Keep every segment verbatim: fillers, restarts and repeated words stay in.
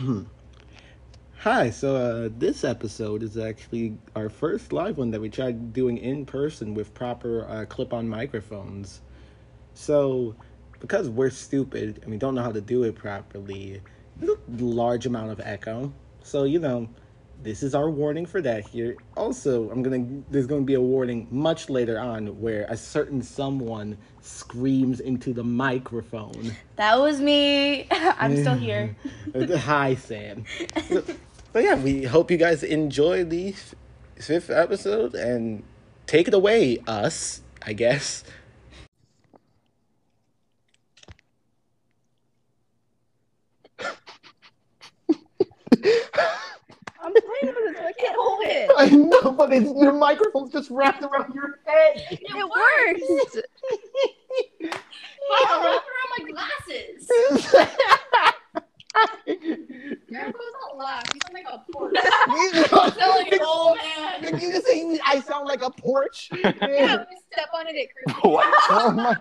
Hi, so uh, this episode is actually our first live one that we tried doing in person with proper uh, clip on microphones. So, because we're stupid and we don't know how to do it properly, there's a large amount of echo. So, you know, this is our warning for that here. Also, I'm gonna there's gonna be a warning much later on where a certain someone screams into the microphone. That was me. I'm still here. Hi, Sam. But yeah, we hope you guys enjoy the fifth episode and take it away, us, I guess. I'm playing with it, so I can't hold it. I know, but it's, your microphone's just wrapped around your head. It, it works. Wow, wrapped around my glasses. Grandpa's not laugh. You sound like a porch. You sound like an old man. Did you just say I sound like a porch? Yeah, when you step on it, it creaks. What? Oh my.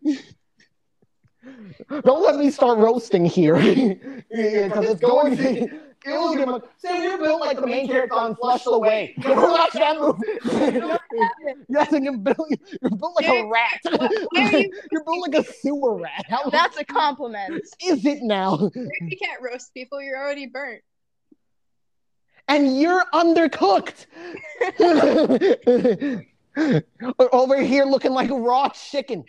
Don't let me start roasting here. Because it's going to. It'll get my, Sam, you're built like the main character on Flushed Away. Watch that movie. Yes, and you're built, you're built like a rat. You're built like a sewer rat. How That's a compliment. is it now? You can't roast people. You're already burnt. And you're undercooked. Over here looking like raw chicken.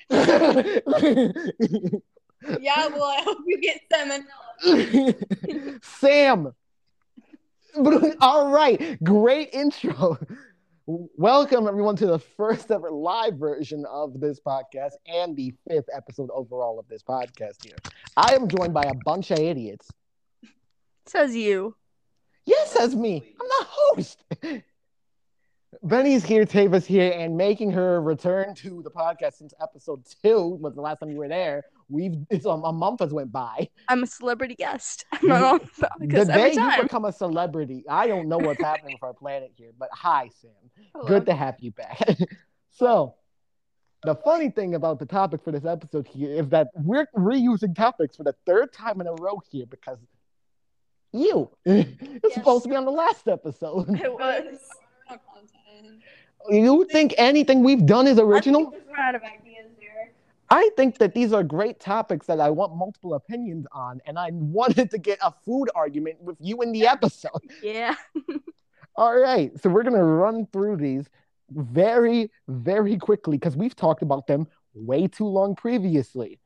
Yeah, well, I hope you get salmonella. Sam. All right, great intro. Welcome everyone to the first ever live version of this podcast and the fifth episode overall of this podcast here. I am joined by a bunch of idiots. Says you. Yes, says me. I'm the host. Benny's here, Tava's here, and making her return to the podcast since episode two was the last time you were there. We've it's um, a month has went by. I'm a celebrity guest. I'm not on the The podcast every day you time. become a celebrity, I don't know what's happening with our planet here, but hi, Sam. Hello. Good to have you back. So, the funny thing about the topic for this episode here is that we're reusing topics for the third time in a row here because you. It's Yes. supposed to be on the last episode. It was. No content. You think anything we've done is original? I think we're out of ideas here. I think that these are great topics that I want multiple opinions on, and I wanted to get a food argument with you in the episode. Yeah. All right, so we're going to run through these very, very quickly because we've talked about them way too long previously.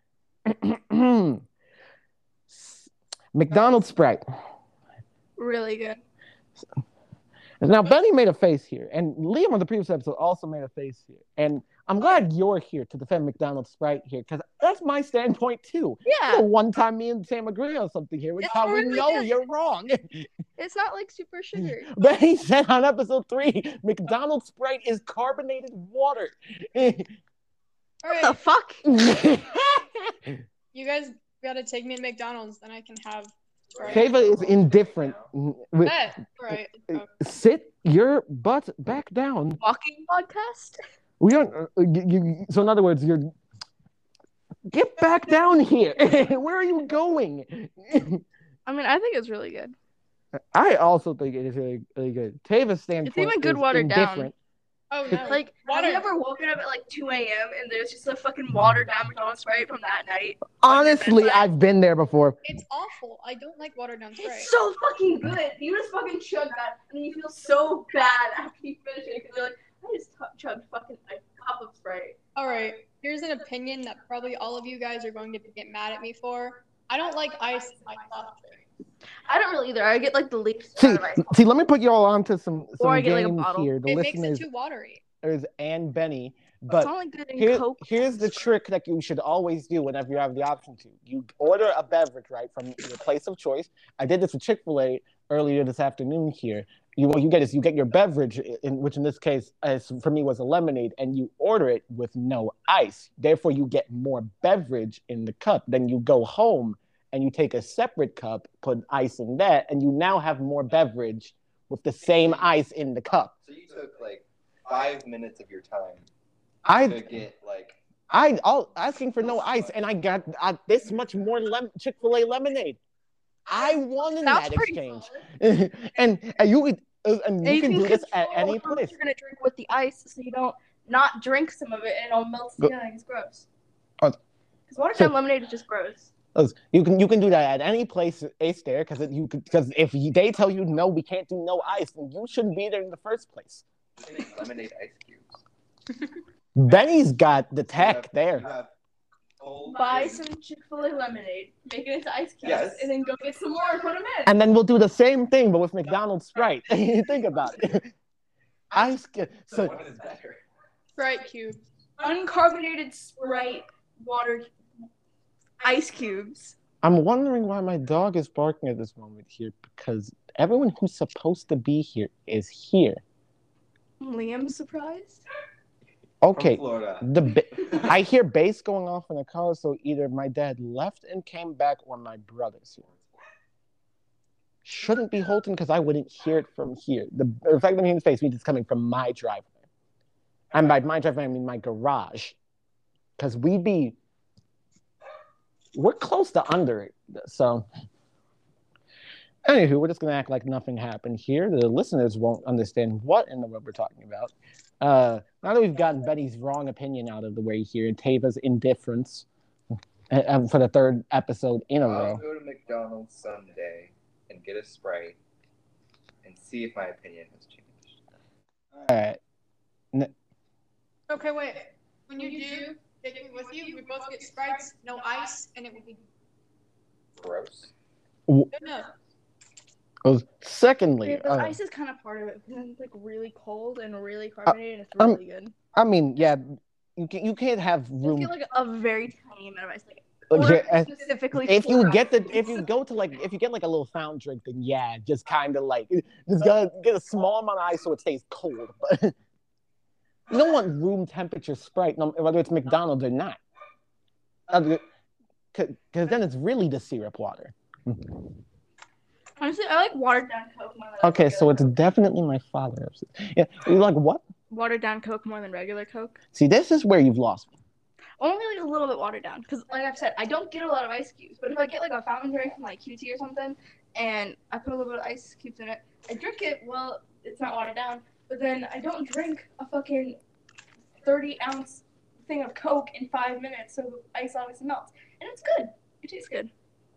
McDonald's Sprite. Really good. Now, Benny made a face here, and Liam on the previous episode also made a face here. And I'm glad you're here to defend McDonald's Sprite here, because that's my standpoint, too. Yeah. The one time me and Sam agree on something here, which is It's how we really know good. you're wrong. It's not like super sugar. Benny said on episode three, McDonald's Sprite is carbonated water. All What the right, fuck? you guys gotta take me to McDonald's, then I can have. Sprite. Tava is indifferent. Bet. All right. let's go. Sit your butt back down. Walking podcast? We don't. Uh, you, you, so in other words, you're get back down here. Where are you going? I mean, I think it's really good. I also think it is really, really good. Tava's standpoint even good is watered down. indifferent. Oh no. Like, have Water. you ever woken up at like two a.m. and there's just a fucking watered down McDonald's Sprite from that night? Honestly, I've been there before. It's awful. I don't like watered down Sprite. It's so fucking good. You just fucking chug that, and then you feel so bad after you finish it because you're like, I just t- chugged fucking a cup of Sprite. All right. Here's an opinion that probably all of you guys are going to get mad at me for. I don't like ice in my soft drink. I don't really either. I get like the least See, amount of ice. see, let me put you all onto some Or I some get, like, a games bottle. here. The It makes listeners it too watery. and Benny, It's but only good in Here, Coke. here's the trick that you should always do whenever you have the option to. You order a beverage, right, from your place of choice. I did this with Chick-fil-A earlier this afternoon here. You what you get is you get your beverage, in which in this case, as for me, was a lemonade, and you order it with no ice. Therefore, you get more beverage in the cup. Then you go home and you take a separate cup, put ice in that, and you now have more beverage with the same ice in the cup. So you took like five minutes of your time to I get like. I all asking for no ice, and I got uh, this much more lem- Chick-fil-A lemonade. I won in That's that pretty exchange. solid. and, and you could uh, and you And can do this at control any how much place. you're gonna drink with the ice, so you don't not drink some of it and it'll melt Go- together and it's gross. Oh. Because watered So- down lemonade is just gross. You can you can do that at any place, Ace there, because you because if you, they tell you no, we can't do no ice, then you shouldn't be there in the first place. Just make lemonade ice cubes. Benny's got the You tech have- there. You have cold Buy drink. some Chick-fil-A lemonade, make it into ice cubes, Yes. and then go get some more and put them in. And then we'll do the same thing, but with McDonald's Sprite. Think about it. Ice. cu- So So what is better? Sprite cube. Uncarbonated Sprite, water, ice cubes. I'm wondering why my dog is barking at this moment here, because everyone who's supposed to be here is here. Liam's surprised. Okay. From Florida. The ba- I hear bass going off in the car, so either my dad left and came back, or my brother's here. Shouldn't be Holton because I wouldn't hear it from here. The, the fact that I'm hearing his face means it's coming from my driveway. And by my driveway, I mean my garage. Because we be, we're close to under it. So, anywho, we're just going to act like nothing happened here. The listeners won't understand what in the world we're talking about. Uh, now that we've gotten Betty's wrong opinion out of the way here, and Tava's indifference uh, for the third episode in a I'll row. go to McDonald's someday and get a Sprite and see if my opinion has changed. All right. Okay, wait. When you do take me with you, we both get Sprites, no ice, and it will be Gross. good enough. Oh, secondly, Yeah, the uh, ice is kind of part of it because it's like really cold and really carbonated and it's um, really good. I mean, yeah, you can, you can't have Just room. get like a very tiny amount of ice, like Like, or yeah, uh, specifically. if you for get the ice. if you go to like if you get like a little fountain drink, then yeah, just kind of like just gotta get a small amount of ice so it stays cold. But you don't want room temperature Sprite, no, whether it's McDonald's or not, because then it's really the syrup water. Honestly, I like watered down Coke more than Okay, so regular it's Coke. definitely my father. Yeah, you like what? Watered down Coke more than regular Coke. See, this is where you've lost me. Only like a little bit watered down because, like I've said, I don't get a lot of ice cubes. But if I get like a fountain drink from like Q T or something, and I put a little bit of ice cubes in it, I drink it. Well, it's not watered down. But then I don't drink a fucking thirty ounce thing of Coke in five minutes, so the ice always melts, and it's good. It tastes good.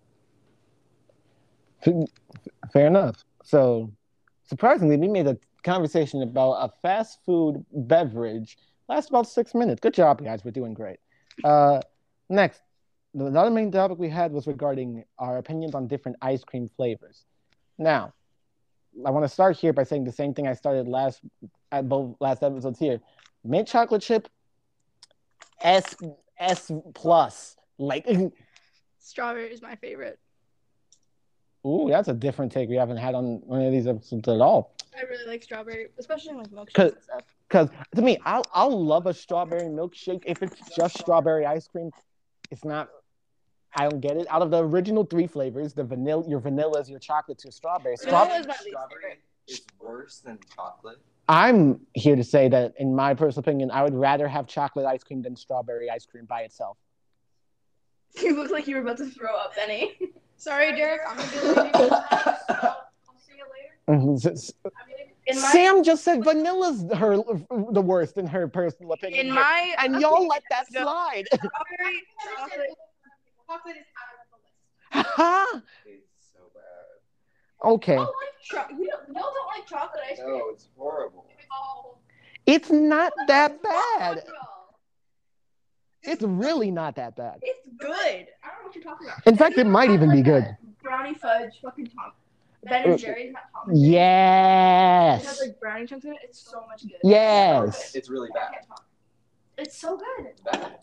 Fair enough. So, surprisingly, we made a conversation about a fast food beverage last about six minutes. Good job, guys. We're doing great. Uh, next, the other main topic we had was regarding our opinions on different ice cream flavors. Now, I want to start here by saying the same thing I started last at both last episodes here. Mint chocolate chip, S S plus. Like, Strawberry is my favorite. ooh, that's a different take we haven't had on one of these episodes at all. I really like strawberry, especially in like milkshakes Cause- and stuff. Because to me, I'll I'll love a strawberry milkshake if it's just strawberry ice cream. It's not. I don't get it. Out of the original three flavors, the vanilla, your vanillas, your chocolates, your strawberries. Vanilla Straw- is my least Strawberry favorite. is worse than chocolate. I'm here to say that, in my personal opinion, I would rather have chocolate ice cream than strawberry ice cream by itself. You look like you were about to throw up, Benny. Sorry, Derek. I'm gonna be leaving. I'll see you later. Mhm. I'm gonna- In my Sam just said vanilla's her the worst in her personal opinion, in my and y'all let that No. slide. strawberry chocolate. Chocolate is out of the list. Ha! It's so bad. Okay, Y'all like cho- you don't, y'all don't like chocolate ice cream. No, it's horrible. Oh, it's not that What's wrong bad. with y'all? It's really not that bad. It's good. I don't know what you're talking about. In fact, it might even be good. Brownie fudge, fucking Tom. Ben and Jerry's, not Tom. and Jerry's. It has Yes. like brownie chunks in it. It's so much good. Yes. It's really I bad. can't talk. It's so good. It's bad.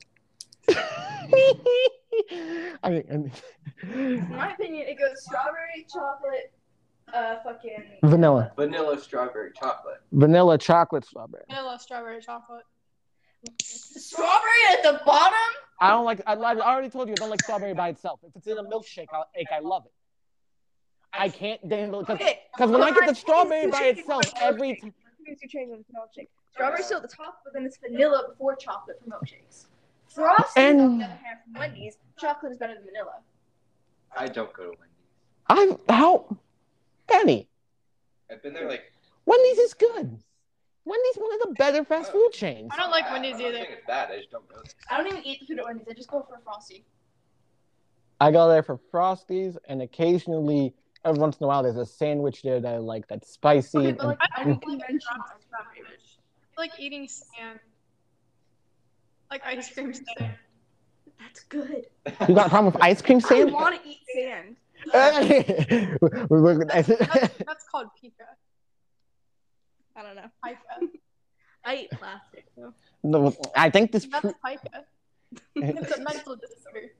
I mean, and- In my opinion, it goes strawberry, chocolate, uh, fucking vanilla, Vanilla strawberry chocolate. vanilla, chocolate, strawberry. vanilla, strawberry, chocolate. strawberry at the bottom. I don't like. I, I already told you I don't like strawberry by itself. If it's in a milkshake, I, like, I love it. I can't handle it because Okay. when I get the But strawberry it's by changed itself, with every milkshake. Things you change with milkshake. Strawberry's still at the top, but then it's vanilla before chocolate for milkshakes. Frosting, And- on the other hand, from Wendy's, chocolate is better than vanilla. I don't go to Wendy's. I how Benny. I've been there like. Wendy's is good. Wendy's one of the better fast food chains. I don't like Wendy's I'm not either. saying it's bad. I just don't know. I don't even eat the food at Wendy's. I just go for Frosty. I go there for Frosties, and occasionally, every once in a while, there's a sandwich there that I like that's spicy. Okay, but and- like I don't think you mentioned I like eating sand. Like ice cream sand. that's good. You got a problem with ice cream I sand? want to eat sand. That's, that's called pika. I don't know. Pika. I eat plastic though. No, I think this. That's Pro- pika. It's a mental disorder.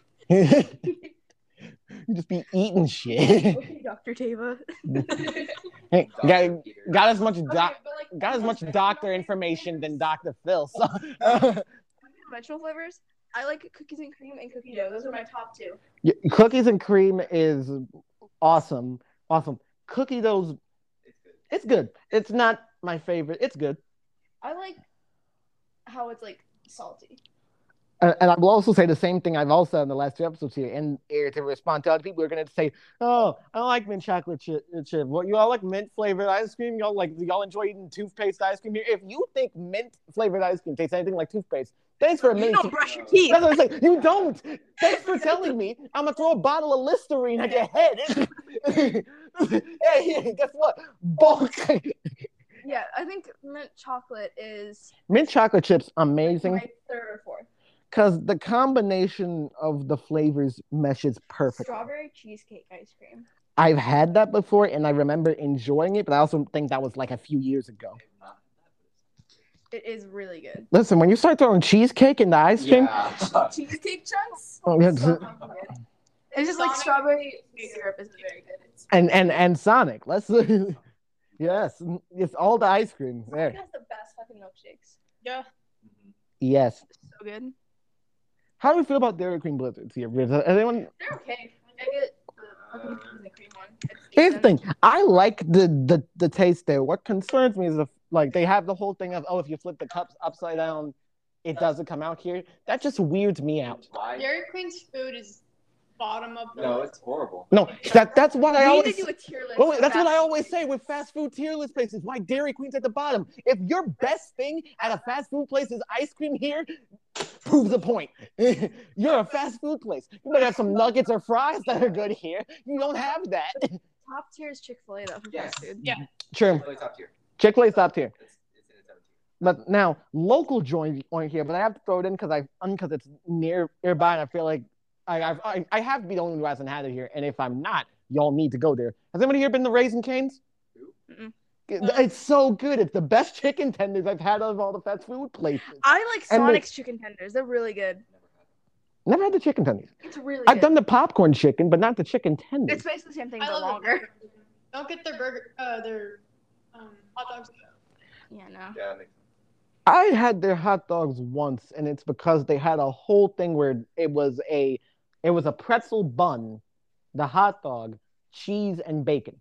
You just be eating shit. Okay, Doctor Tava. Hey, Doctor got, Peter. got as much doc, Okay, but, like, got as much doctor information than Doctor Phil. So. Conventional flavors. I like cookies and cream and cookie dough. Those are my top two. Yeah, cookies and cream is awesome. Awesome. Cookie dough's It's good. it's good. It's not my favorite. It's good. I like how it's like salty. And, and I will also say the same thing I've also said in the last two episodes here. And here to respond to other people who are going to say, "Oh, I don't like mint chocolate chip. chip. What you all like mint flavored ice cream? Y'all like y'all enjoy eating toothpaste ice cream here? If you think mint flavored ice cream tastes anything like toothpaste, thanks for You admitting. don't to- brush your teeth. That's what I'm saying. You don't. Thanks for telling me. I'm gonna throw a bottle of Listerine at your head. Hey, hey, guess what? Bulk. Yeah, I think mint chocolate is Mint chocolate chips, amazing. my third or fourth. Because the combination of the flavors meshes perfectly. Strawberry cheesecake ice cream. I've had that before, and I remember enjoying it, but I also think that was like a few years ago. It is really good. Listen, when you start throwing cheesecake in the ice cream, Yeah. Cheesecake chunks. oh, yeah, So fucking good. It's just like strawberry syrup is very good. It's and and and Sonic, let's yes, it's all the ice cream Sonic there. has the best fucking milkshakes. Yeah. Yes. So good. How do we feel about Dairy Queen Blizzards here? Is anyone? They're okay. I get the fucking cookies and cream one. It's Here's the decent. thing. I like the, the the taste there. What concerns me is the like they have the whole thing of oh if you flip the cups upside down, it doesn't come out here. That just weirds me out. Why? Dairy Queen's food is bottom of the No, list. it's horrible. No, that that's what I We always. need to do a tier list. Well, wait, of that's what fast I food always say places. with fast food tier list places. Why Dairy Queen's at the bottom? If your best thing at a fast food place is ice cream here, proves the point. You're a fast food place. You better have some nuggets or fries that are good here. You don't have that. Top tier is Chick-fil-A though for Yes. fast food. Yeah. True. Really top tier. Chick-fil-A's top tier. It's, it's in its own tier. But now local joint on here, but I have to throw it in because I because it's near nearby, and I feel like I I've, I I have to be the only one who hasn't had it here. And if I'm not, y'all need to go there. Has anybody here been to Raising Cane's? Mm-mm. It's so good. It's the best chicken tenders I've had out of all the fast food places. I like And Sonic's the- chicken tenders. They're really good. Never had it. Never had the chicken tenders. It's really I've good. done the popcorn chicken, but not the chicken tenders. It's basically the same thing, I but love longer. it. Don't get their burger, uh, their um, hot dogs. Yeah, no. Yeah, that makes sense. I had their hot dogs once, and it's because they had a whole thing where it was a it was a pretzel bun, the hot dog, cheese, and bacon.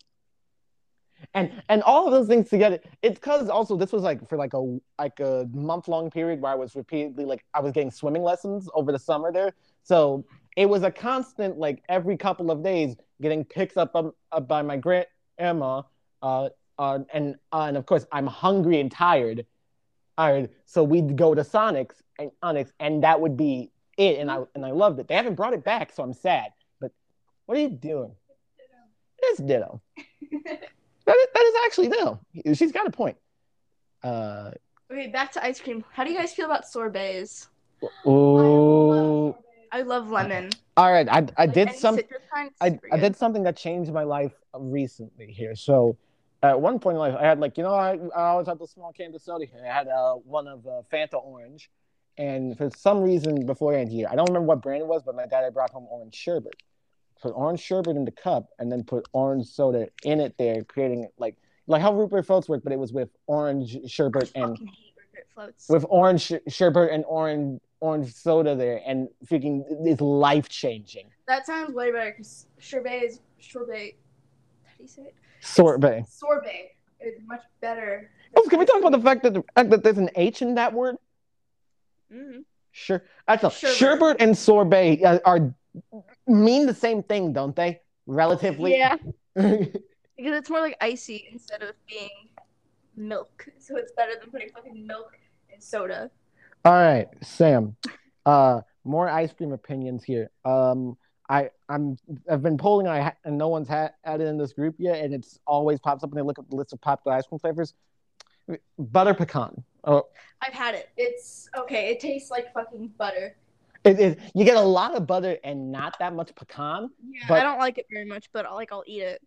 And and all of those things together, it's because also this was like for like a like a month long period where I was repeatedly like I was getting swimming lessons over the summer there. So it was a constant like every couple of days getting picked up, um, up by my grandma, uh, uh, and uh, and of course I'm hungry and tired. Tired, so we'd go to Sonic's and Onyx, and that would be it. And I and I loved it. They haven't brought it back, so I'm sad. But what are you doing? It's ditto. That is, that is actually no. She's got a point. Uh, Okay, back to ice cream. How do you guys feel about sorbets? ooh. I love lemon. All right, I I Like, did any some citrus kind, it's I, super I good. did something that changed my life recently here. So at one point in life, I had like you know I, I always had the small can of soda here. I had uh, one of uh, Fanta Orange, and for some reason beforehand here, I don't remember what brand it was, but my dad had brought home orange sherbet. Put orange sherbet in the cup, and then put orange soda in it there, creating like like how root beer floats work, but it was with orange sherbet I and fucking hate root beer floats. with orange sh- sherbet and orange orange soda there, and freaking it's life changing. That sounds way better because sorbet is sorbet. How do you say it? Sorbet. Sorbet is much better. Oh, can we talk about the fact that the fact that there's an H in that word? Mm-hmm. Sure. Actually, Sherbet. sherbet and sorbet uh, are mean the same thing, don't they? relatively. Yeah, because it's more like icy instead of being milk. So it's better than putting fucking milk in soda. All right, Sam. Uh, more ice cream opinions here. Um, I I'm I've been polling I ha- and no one's had added in this group yet, and it's always pops up when they look at the list of popular ice cream flavors. Butter pecan. Oh, I've had it. It's okay. It tastes like fucking butter. it, it, you get a lot of butter and not that much pecan. Yeah, but, I don't like it very much, but I'll, like I'll eat it.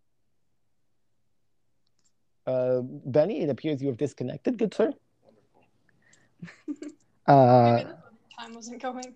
Uh, Benny, it appears you have disconnected, good sir. uh, Time wasn't going.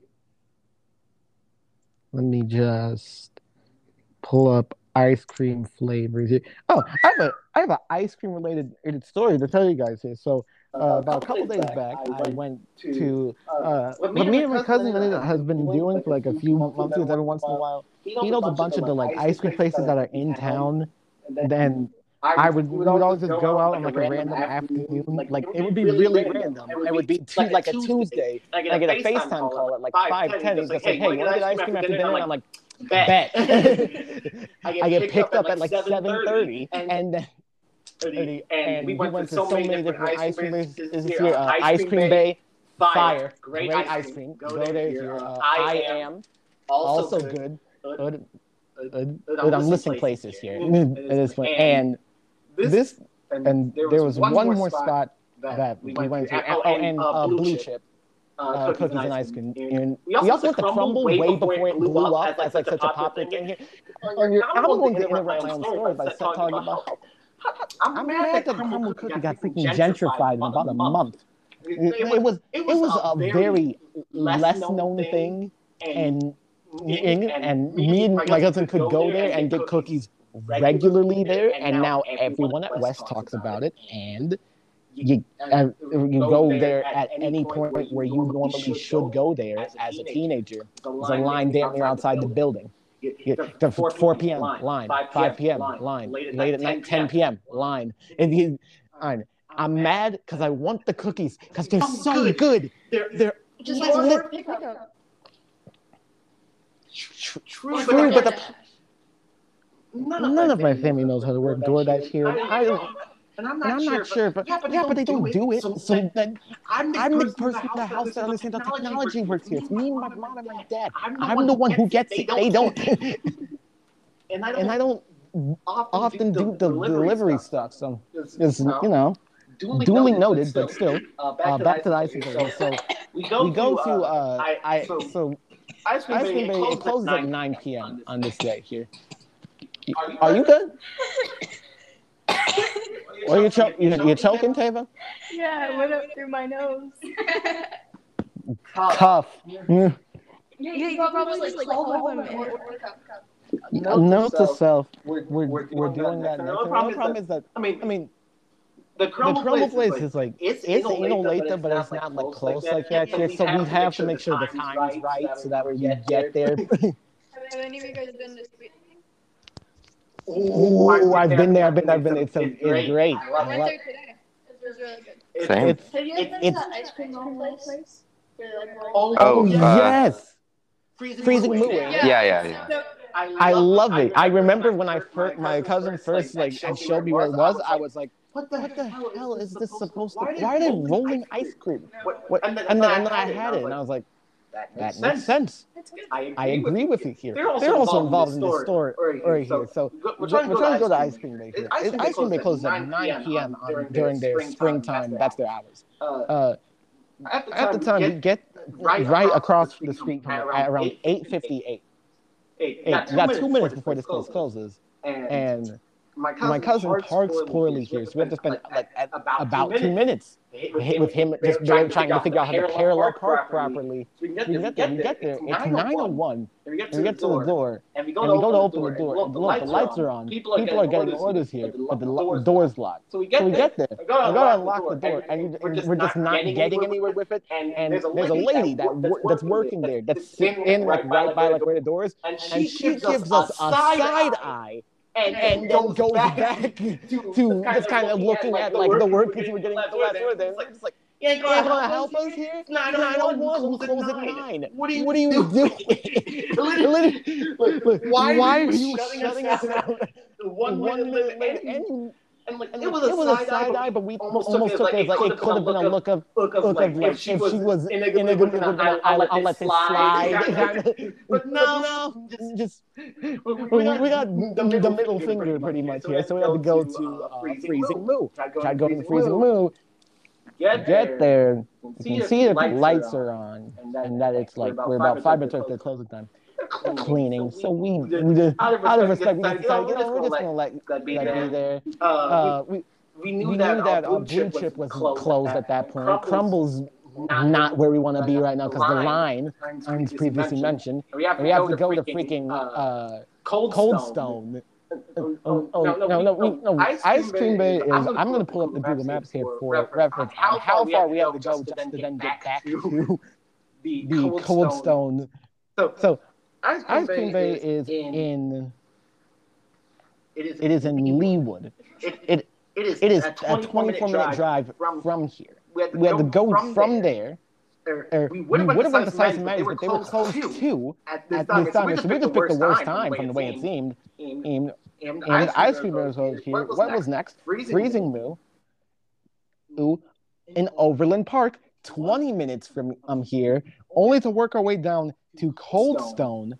Let me just pull up ice cream flavors here. Oh, I have a I have an ice cream related story to tell you guys here. So uh, about a couple days back, I went to uh, what me and my cousin has been doing for like a few months every once in a while. He knows a bunch of the like ice cream places that are in town. Then I would we would always just go out on like a random afternoon. Like it would be really random. It would be t- like a Tuesday. And I get a FaceTime call at like five ten. He's just like, "Hey, you want to get ice cream after dinner?" And I'm like, "Bet." I get picked up at like seven thirty, and then and we went to so many different ice cream places here. Uh, Ice Cream Bay, fire, great ice cream. Go there here. Uh, I am also good. Good. I'm listing places here at this point, and this and there was one more spot that we went to. Oh, and uh, Blue Chip. Uh, cookies and ice cream. And we also went to Crumble way before it blew up as like such a popular thing here. I'm going to interrupt my own story by talking about how I'm mad that Crumble cookie got freaking gentrified in about a month. It was it was a very less known thing, and and me and my cousin could go there and get cookies regularly there, and now everyone at West talks about it, and you uh, you go there at any point where you normally should go there as a teenager. There's a line damn near outside the building. The four p.m. line, five p.m. line, late at night, ten p.m. line. And you, I'm mad because I want the cookies because they're so good. They're just like li- pickup. True, true, but the, none of my family knows how to work DoorDash here. I don't. And I'm not, and I'm sure, not sure, but, yeah, but, yeah, but they don't do it. So, so then I'm the, I'm the person in the house that understands how technology works here. It's me and my mom and my dad. I'm the, I'm one, the one who gets it. They don't. and I don't, and I don't often do the delivery stuff. So it's, you know, duly noted, but still. Uh, back to the ice cream. So we go to, uh, I, so Ice Cream Bay, it closes at nine p.m. on this day here. Are you good? Or you choke? You, you're choking, Tava? Yeah, it went up through my nose. Tough. Yeah, yeah, you, you probably just like hold them in. No, Note to self. We're we're, we're, we're doing that. The only problem, problem is that I mean I mean the crumble, the crumble place, place is like it's it's anal later, but it's not like close like that here. So we have to make sure the time is right, so that way we get there. Have any of you guys been to Sweet? Oh, I've been there. I've been there. I've been there. It's, a, it's great. I went there today. It was really good. Same. It's, Have you guys been to that ice cream place? Oh, Oh, uh, yes. Freezing, Freezing Moon. Moon. Yeah, yeah, yeah. So, I love it. I remember when I first, my cousin first like showed me where it was. I was like, "What the, what the hell is this supposed to? Why are they rolling ice cream?" What? And then, and then I had it, and I was like, "That makes sense." I agree with you here. They're also involved in the store right here. So we're trying to go to Ice Cream Bay here. Ice Cream Bay closes at nine p.m. during their springtime. That's their hours. Uh, at the time, you get right across the street from it at around eight fifty-eight. Eight. You got two minutes before this place closes, and my cousin parks poorly here, so we have to spend like about two minutes with him just trying to figure out how to parallel park properly. We can get there. We get there. It's nine oh one. And we get to the door, and we go to open the door, and look, the lights are on. People are getting orders here, but the door's locked. So we get there. I gotta unlock the door, and we're just not getting anywhere with it. And there's a lady that that's working there, that's sitting in like right by like where the door is, and she gives us a side eye. And, and then goes back, back to, to just kind of looking at like the work because we were getting the last order there. And it's like, You ain't gonna, gonna help us here? It's nine oh one. We close at nine. What are you, what are you doing? Literally, look, why, why are you shutting us out? One, one minute later, and you. And like, and it was a, it was side, a side eye, but we almost, almost took it as like, like it could have been a look of look of, look of like, if she was, if she was in a good mood, I'll, I'll, I'll let this slide. slide. But no, no, just, just we, we, got, we got the, the middle finger pretty much here, so we had to go to uh, freezing moo. Tried going to freezing moo. Get there, you can see if the lights are on, and that it's like we're about five minutes after closing time. Cleaning, so we, we just, out of respect, we decided, you know, we're just gonna let that be there. Uh, we we knew that uh, Blue Chip was closed at that point. Crumbles not where we want to be right now because the line, as previously mentioned, and we have to go to freaking uh, Cold Stone. Oh, oh, oh, no, no, no, we, no. Ice Cream Bay is. I'm going to pull up the Google Maps here for reference on how far we have to go just to then get back to the Cold Stone. So. Ice Cream, Ice Cream Bay, Bay is, is in, in it is, it is in Leawood. It, it, it is, it is a twenty-four minute drive, drive from, from here. We had to, we had to go from, from there. there. Or, we would have went to Slice and Maddie's, but they were closed too at this time. So we just picked the worst time from the way it seemed. And, and Ice Cream Bay was over here. What was next? Freezing Moo. Ooh, in Overland Park, twenty minutes from um here, only to work our way down to Cold Stone,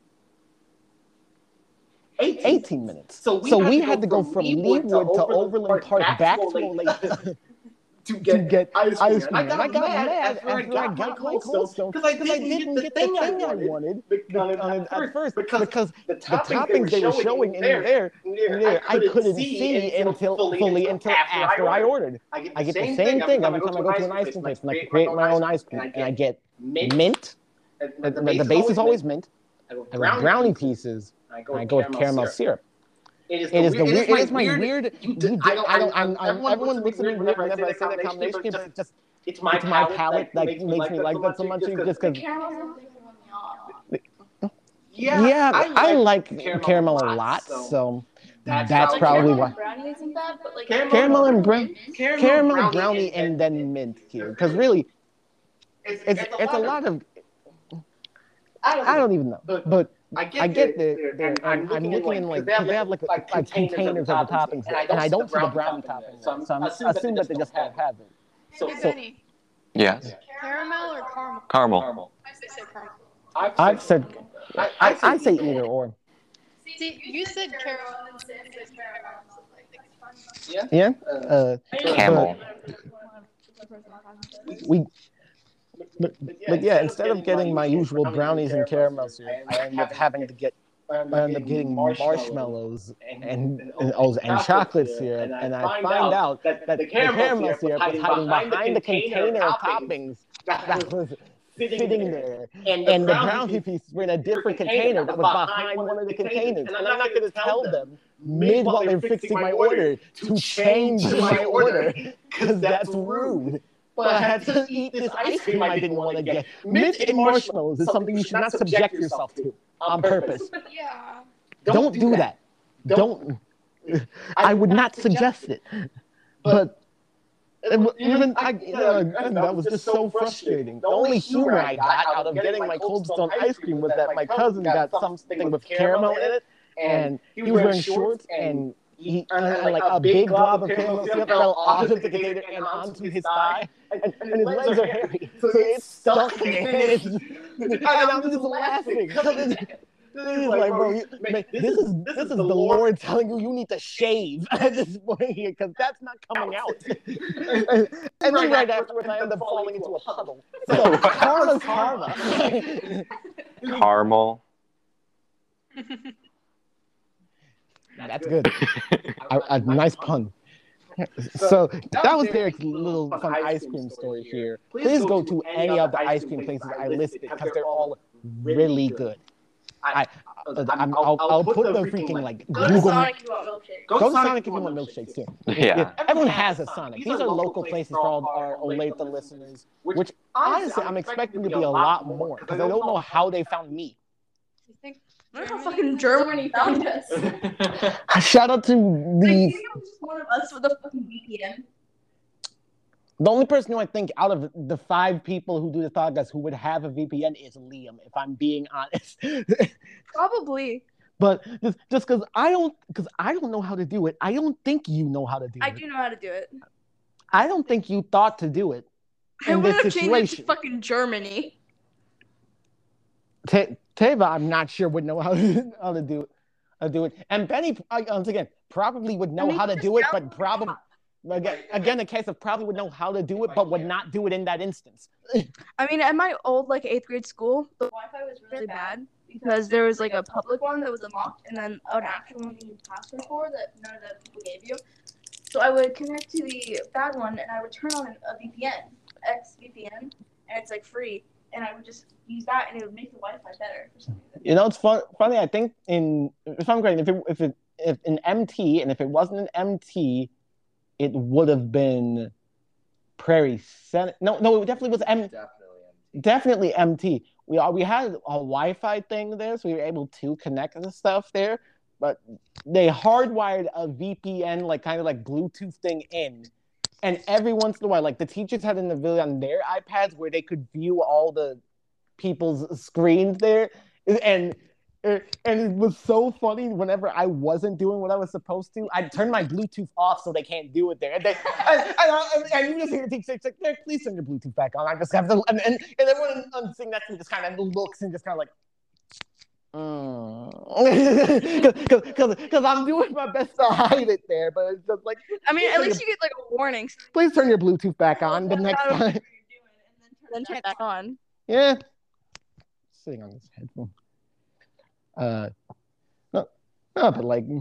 eighteen, eighteen minutes. So we, so had, we to had to go from Leawood to, to Overland Park back to Olathe to get, to get ice cream. Ice cream. And I got, I got mad, mad after I got, I got my Cold Stone because I, I didn't get the thing I wanted, I wanted at first because, because the toppings they were showing in there, in there I couldn't see until fully until after I ordered. I get the same thing every time I go to an ice cream place, and I create my own ice cream, and I get mint. The, the, the base is always mint. I go brownie, brownie pieces. And I go, and I go with caramel syrup. syrup. It is, it is the weird. It is my weird. weird you did, I don't. I don't. I'm, I'm, everyone, everyone looks at me weird whenever I say that combination. It's just. It's my, it's my palate that makes me like, like that so much. Just because. Yeah, yeah, I, I like caramel, caramel a lot, so, so that's, that's probably why. Brownie isn't that, but like caramel, caramel and brownie, caramel, caramel brownie, brownie and, and then mint here, because really, it's it's, it's, it's a lot of. I don't, I don't even know, but, but I get, I get the, the, and I'm, I'm looking in like, because they have like, like, like containers of the toppings, and I don't, and I don't see the brownie topping, so I'm, so I'm assuming that they just have have it. So, so yes. Caramel or caramel? Caramel. I say caramel. I've said, I, I, I say either or. See, you said caramel and Sam said caramel. Yeah. Yeah. Uh, Camel. We. But, but yeah, instead of getting my usual brownies and caramels here, I end up having to get, I end up getting marshmallows and and, and, oh, and chocolate syrup, and I find out that, that the caramel syrup was hiding behind the container of toppings that was sitting there, and the brownie pieces were in a different container that was behind one of the containers, and I'm not going to tell them mid while they're fixing my order to change my order, because that's rude. But I had to eat this ice cream I didn't want to get. Mint and marshmallows is something you should not subject yourself to on purpose. Yeah. Don't do that. Don't. I would not suggest it. But even I, uh, that was just so frustrating. The only humor I got out of getting my Cold Stone ice cream was that my cousin got something with caramel in it, and he was wearing shorts and. He, uh, like a big glob of caramel syrup fell off of the container and onto his thigh, and, and his legs are hairy, so it's stuck in it. And I'm just laughing. This is like, bro, you, man, this is this is the Lord telling you you need to shave at this point here, because that's not coming out. and and then right afterwards, I end up falling into a puddle. So karma's karma. Caramel. That's good. a, a nice pun. So that was Derek's little fun ice cream story here. Please go to any of the ice cream places I listed because they're all really good. I, I'm, I'll, I'll put the freaking like Go to Google. Sonic if you want milkshakes. Go to Sonic if you want milkshakes too. Yeah. Everyone has a Sonic. These are local places for all our Olathe listeners, which honestly I'm expecting to be a lot more because I don't know how they found me. You think I don't know how fucking Germany found us. Shout out to Like, the. maybe it was just one of us with a fucking V P N. The only person who I think out of the five people who do this podcast who would have a V P N is Liam, if I'm being honest. Probably. But just just because I don't because I don't know how to do it, I don't think you know how to do I it. do know how to do it. I don't think you thought to do it. I in would this have changed it to situation. fucking Germany. Te- Teva, I'm not sure would know how to how to do it. How to do it. And Benny, uh, once again, probably would know I mean, how to just do it, yell but at the probably top. again, again, a case of probably would know how to do it, but would not do it in that instance. I mean, at my old like eighth grade school, the Wi-Fi was really bad because there was like a public one that was unlocked, and then an actual one you need password for that none of the people gave you. So I would connect to the bad one, and I would turn on a V P N, X V P N, and it's like free, and I would just use that, and it would make the Wi-Fi better for some reason. You know, it's fun, funny. I think in if I'm correct, if it if it if an M T, and if it wasn't an M T, it would have been Prairie Senate. No, no, it definitely was M. Definitely M T. Definitely M T. We all we had a Wi-Fi thing there, so we were able to connect the stuff there. But they hardwired a V P N, like kind of like Bluetooth thing in, and every once in a while, like the teachers had an ability on their iPads where they could view all the people's screens there, and and it was so funny. Whenever I wasn't doing what I was supposed to, I'd turn my Bluetooth off so they can't do it there. And, they, and, and, and you just hear the teacher say, "Nick, please turn your Bluetooth back on." I just have to, and and, and everyone on sitting next to me just kind of looks and just kind of like. Because mm. I'm doing my best to hide it there, but it's just like. I mean, at least your, you get like a warning. Please turn your Bluetooth back on the next time. Then turn it back on. Yeah. Sitting on this headphone. Uh, no, no, but like,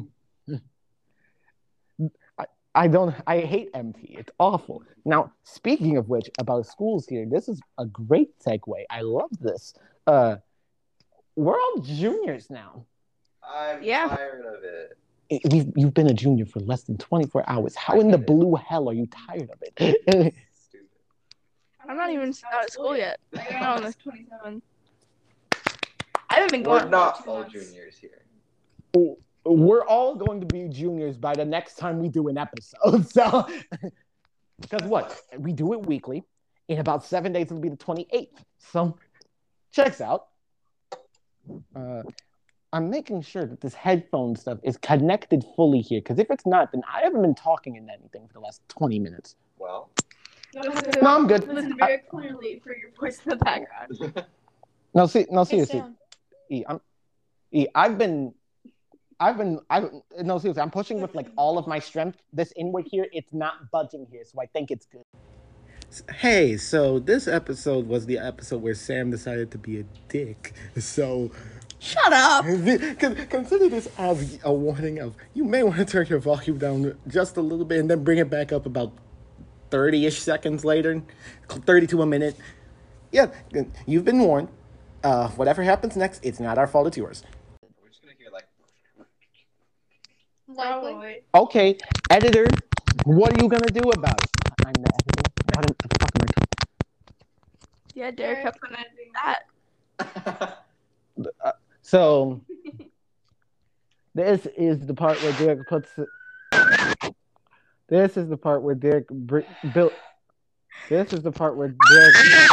I, I don't, I hate M T. It's awful. Now, speaking of which, about schools here, this is a great segue. I love this. Uh, we're all juniors now. I'm Yeah. tired of it. You've, you've been a junior for less than twenty-four hours. How in the blue hell are you tired of it? Stupid. I'm not even out of school yet. I'm on this twenty-seven. I haven't been going. We're not for all months. juniors here. We're all going to be juniors by the next time we do an episode. So, because what? We do it weekly. In about seven days, it'll be the twenty-eighth. So, checks out. Uh, I'm making sure that this headphone stuff is connected fully here. Because if it's not, then I haven't been talking in anything for the last twenty minutes. Well. No, I'm good. Listen very clearly for your voice in the background. No, see, no, Hey, seriously. Sam. E, I'm, E, I've been, I've been, I no seriously, I'm pushing with like all of my strength. This inward here, it's not budging here, so I think it's good. Hey, so this episode was the episode where Sam decided to be a dick. So Shut up. consider this as a warning of you may want to turn your volume down just a little bit and then bring it back up about thirty-ish seconds later, thirty to a minute. Yeah, you've been warned. Uh, whatever happens next, it's not our fault, it's yours. We're just gonna hear like. Likely. Okay, editor, what are you gonna do about it? I'm the editor. What the fuck am I talking? Yeah, Derek kept on editing that. Uh, so, this is the part where Derek puts. This is the part where Derek br- built. This is the part where Derek.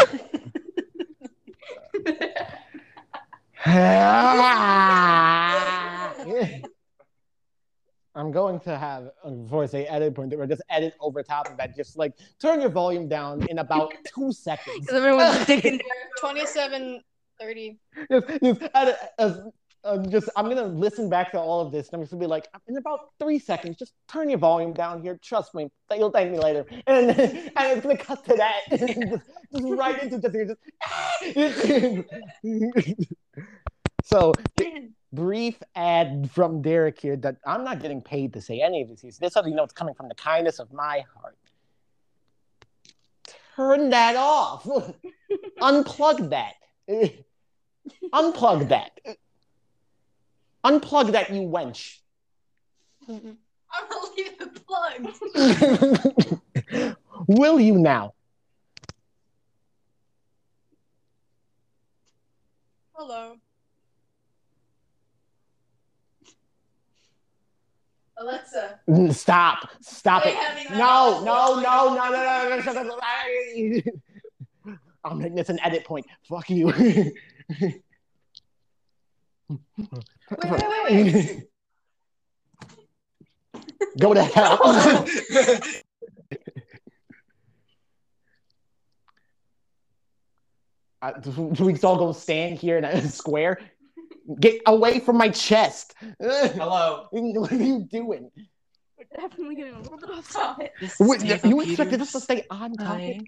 I'm going to have, before I say edit point, or just edit over top of that. Just like turn your volume down in about two seconds. Because everyone's sticking. twenty-seven thirty. just, just, edit, uh, uh, just, I'm gonna listen back to all of this, and I'm just gonna be like, in about three seconds, just turn your volume down here. Trust me, you'll thank me later. And, and it's gonna cut to that, and just, just right into just, just so. Brief ad from Derek here that I'm not getting paid to say any of this. This is how you know it's coming from the kindness of my heart. Turn that off. Unplug that. Unplug that. Unplug that, you wench. I'm gonna leave it plugged. Will you now? Hello. Alexa. Stop. Stop Play it. Heavy Metal. No, no, no, no, no, no, no, no. I'm making this an edit point. Fuck you. Wait, wait, wait, wait. Go to hell. uh, do we all go stand here in a square? Get away from my chest. Hello. What are you doing? We're definitely getting a little bit off topic. This Wait, is you expected us to stay on topic?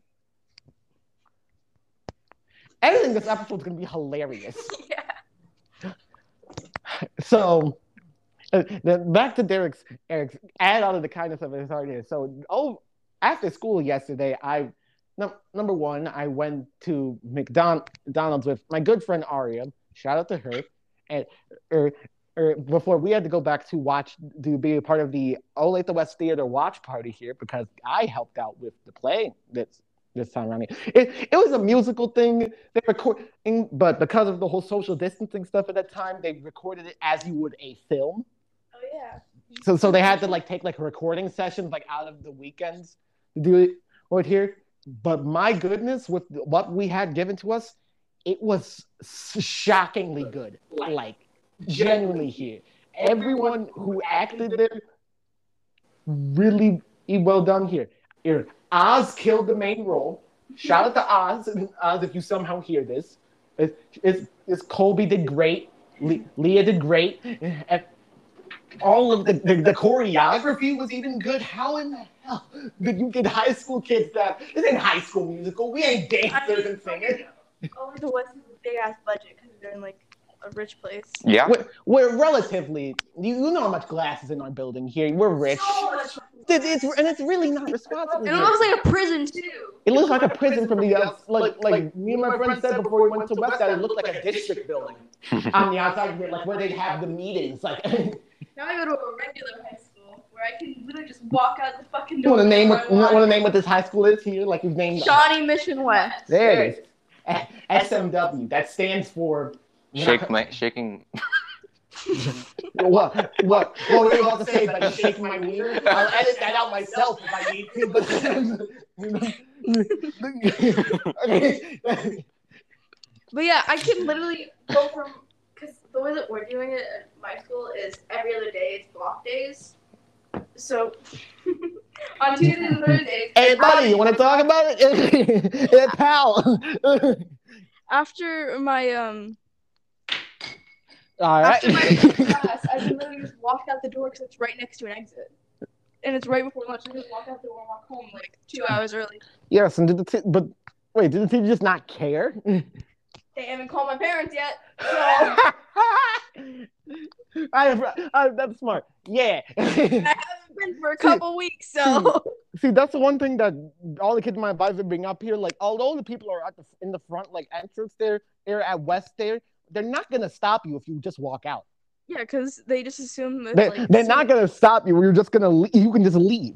Editing this episode is going to be hilarious. Yeah. So, uh, then back to Derek's, Eric's, add on to the kindness of his heart here. So, oh, after school yesterday, I, num- number one, I went to McDonald's with my good friend Aria. Shout out to her. And er, er, before we had to go back to watch, to be a part of the Ole at the West Theater watch party here because I helped out with the play that's this time around here. It, it was a musical thing. They record, but because of the whole social distancing stuff at that time, they recorded it as you would a film. Oh yeah. So so they had to like take like recording sessions like out of the weekends to do it right here. But my goodness, with what we had given to us, it was shockingly good. Like genuinely here. Everyone who acted there really well done here. Here. Oz killed the main role. Shout out to Oz, Oz if you somehow hear this. It's, it's, it's Colby did great. Le- Leah did great. And all of the, the, the choreography was even good. How in the hell did you get high school kids that this ain't High School Musical? We ain't dancers and singers. Oh, the West is a big ass budget because they're in like a rich place. Yeah. We're, we're relatively, you, you know how much glass is in our building here. We're rich. So much. It, it's, and it's really not responsible. It here. looks like a prison too. It looks like a prison from the outside. Like, like me and my friend said before we went to West Side, it looked like a district building on the outside, like where they'd have the meetings. Like, Now I go to a regular high school where I can literally just walk out the fucking you door. want to name what? whenever I Want to want. name what this high school is here? Like we've named. Shawnee Mission West. There it is. S M W. That stands for. Shake my shaking. What? What? What were you about to say? That you shaking my wiener? I'll edit that out myself if I need to. But. But yeah, I can literally go from, because the way that we're doing it at my school is every other day it's block days. So on Tuesdays and Thursdays. Hey, buddy, you want to talk about it? Hey, pal. After my um. All right. After my class, I can literally just walk out the door because it's right next to an exit, and it's right before lunch. I just walk out the door and walk home like two hours early. Yes, and did the t- but wait, did the teacher just not care? They haven't called my parents yet, so I, I, that's smart. Yeah. I haven't been for a couple weeks. So See, that's the one thing that all the kids in my advisor bring up here. Like, although the people are at the in the front, like entrance there, there at West there, they're not gonna stop you if you just walk out. yeah, because they just assume that They, like, they're not gonna stop you. You're just gonna le- you can just leave.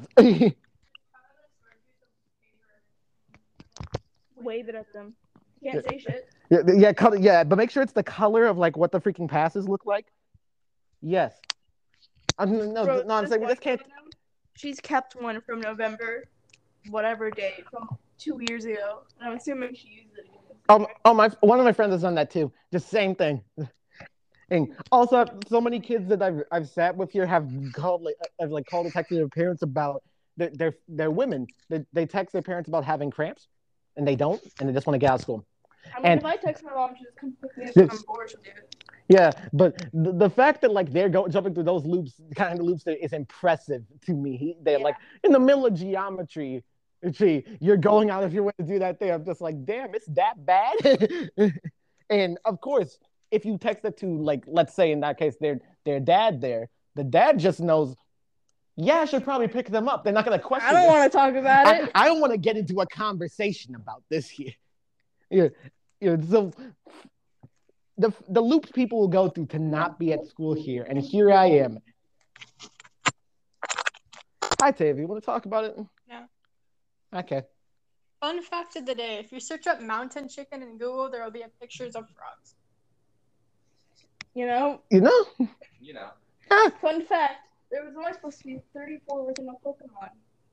wave it at them. You can't say shit. Yeah, yeah, color, yeah, but make sure it's the color of like what the freaking passes look like. Yes. Uh, no, no, Bro, no, I'm this saying we white just can't. girl now, she's kept one from November, whatever date from two years ago, and I'm assuming she used it again. Um, oh my, one of my friends has done that too. Just same thing. And also, so many kids that I've I've sat with here have called like have like called and texted their parents about they're they're, they're women. They they text their parents about having cramps, and they don't, and they just want to get out of school. I mean, And- if I text my mom, she just completely Yes. I'm bored to do it. Yeah, but the, the fact that like they're going jumping through those loops, kind of loops, is impressive to me. He, they're Yeah. like in the middle of geometry. Gee, you're going out of your way to do that thing. I'm just like, damn, it's that bad. And of course, if you text it to like, let's say in that case, their their dad there, the dad just knows. Yeah, I should probably pick them up. They're not gonna question. I don't it. want to talk about I, it. I don't want to get into a conversation about this here. Yeah, yeah. So the the loops people will go through to not be at school here, and here I am. Hi, Tavy. You want to talk about it? No. Okay. Fun fact of the day: if you search up mountain chicken in Google, there will be pictures of frogs. You know, You know. You know. Ah, fun fact: There was only supposed to be thirty-four original Pokemon.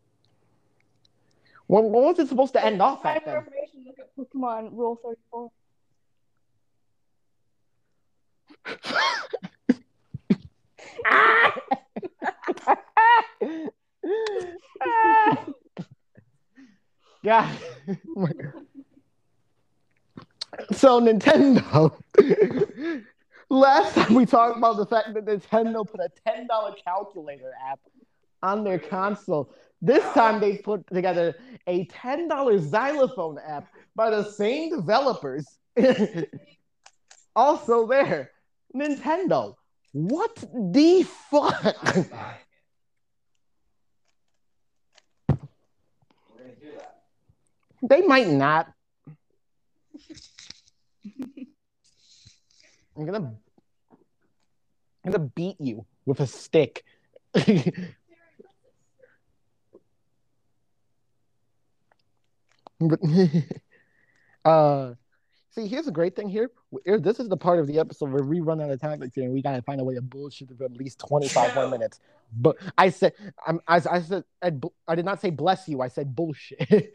What, what was it supposed to end off at For more then? information, look at Pokemon Rule thirty-four. God. So Nintendo. Last time we talked about the fact that Nintendo put a ten dollar calculator app on their console. This time they put together a ten dollar xylophone app by the same developers. Also there, Nintendo. What the fuck? I'm buying it. We're gonna do that. They might not. I'm gonna, I'm gonna beat you with a stick. But, uh, see, here's a great thing here. This is the part of the episode where we run out of time, and we gotta find a way to bullshit for at least twenty-five more minutes. But I said, I'm, I, I said, I, I did not say bless you. I said bullshit.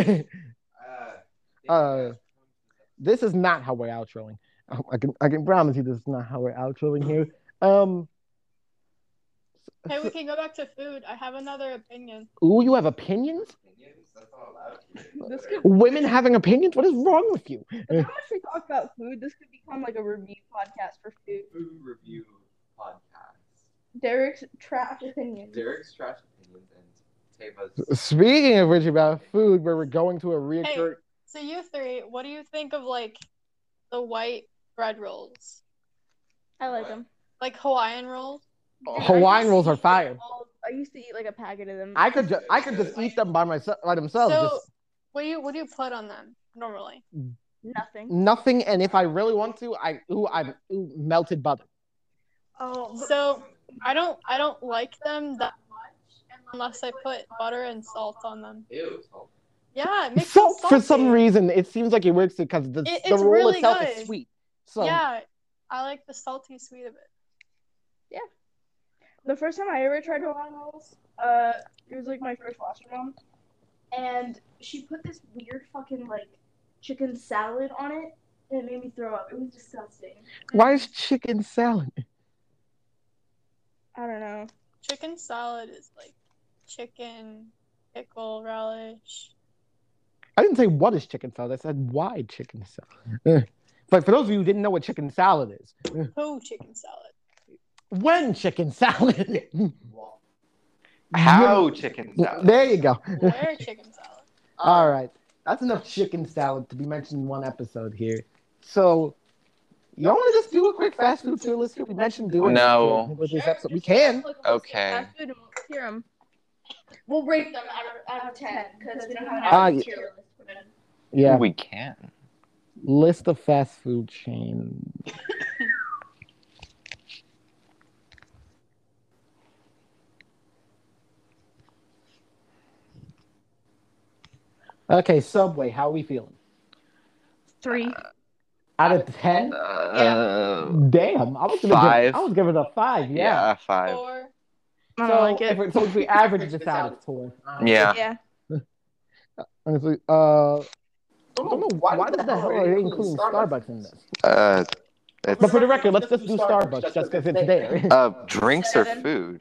Uh, Uh, this is not how we're outroing. I can I can promise you this is not how we're outroing here. Um, Hey, we can go back to food. I have another opinion. ooh, you have opinions? opinions? That's not allowed here. This could, Women having opinions? What is wrong with you? how much we talk about food, this could become like a review podcast for food. Food review podcast. Derek's trash opinions. Derek's trash opinions and Tava's. Speaking of which, about food, where we're going to a reoccurring. So you three, what do you think of like the white bread rolls, I like them. like Hawaiian rolls? Hawaiian rolls are fire. I used to eat like a packet of them. I could ju- I could just eat them by myself by themselves. So Just what do you what do you put on them normally? Nothing. nothing, and if I really want to, I ooh I ooh melted butter. Oh, So I don't I don't like them that much unless I put butter and salt on them. Ew. salt. Yeah, it makes So them for some salty. reason, it seems like it works because the It- the it's roll really itself good. is sweet. So Yeah, I like the salty sweet of it. the first time I ever tried Hawaiian rolls, uh, it was like my first foster mom, and she put this weird fucking like chicken salad on it, and it made me throw up. It was disgusting. why is chicken salad? I don't know. Chicken salad is like chicken, pickle, relish. I didn't say what is chicken salad. I said why chicken salad. Eh. But for those of you who didn't know what chicken salad is, Who chicken salad? when chicken salad. How chicken salad? There you go. Where chicken salad? All right, that's enough chicken salad to be mentioned in one episode here. So, you want to just do a quick fast food tier list here? We mentioned doing No. it with this episode. We can. Okay. Fast food and we'll hear 'em. We'll rate them out of, out of ten because we don't have an Ah, actual yeah. tier list. for them. Yeah. We can. List of fast food chains. Okay, Subway. How are we feeling? Three. Out of ten? Uh, Damn, I was gonna Five. give. I was giving it a five. Yeah. yeah, five. Four. I So, don't like if it. we, so if we average this out, it's four. Yeah. Yeah. Honestly, uh, I don't know why, why the hell are they including Starbucks in this? Uh, it's, But for the record, let's just do Starbucks just because it's there. uh, drinks or Seven. food?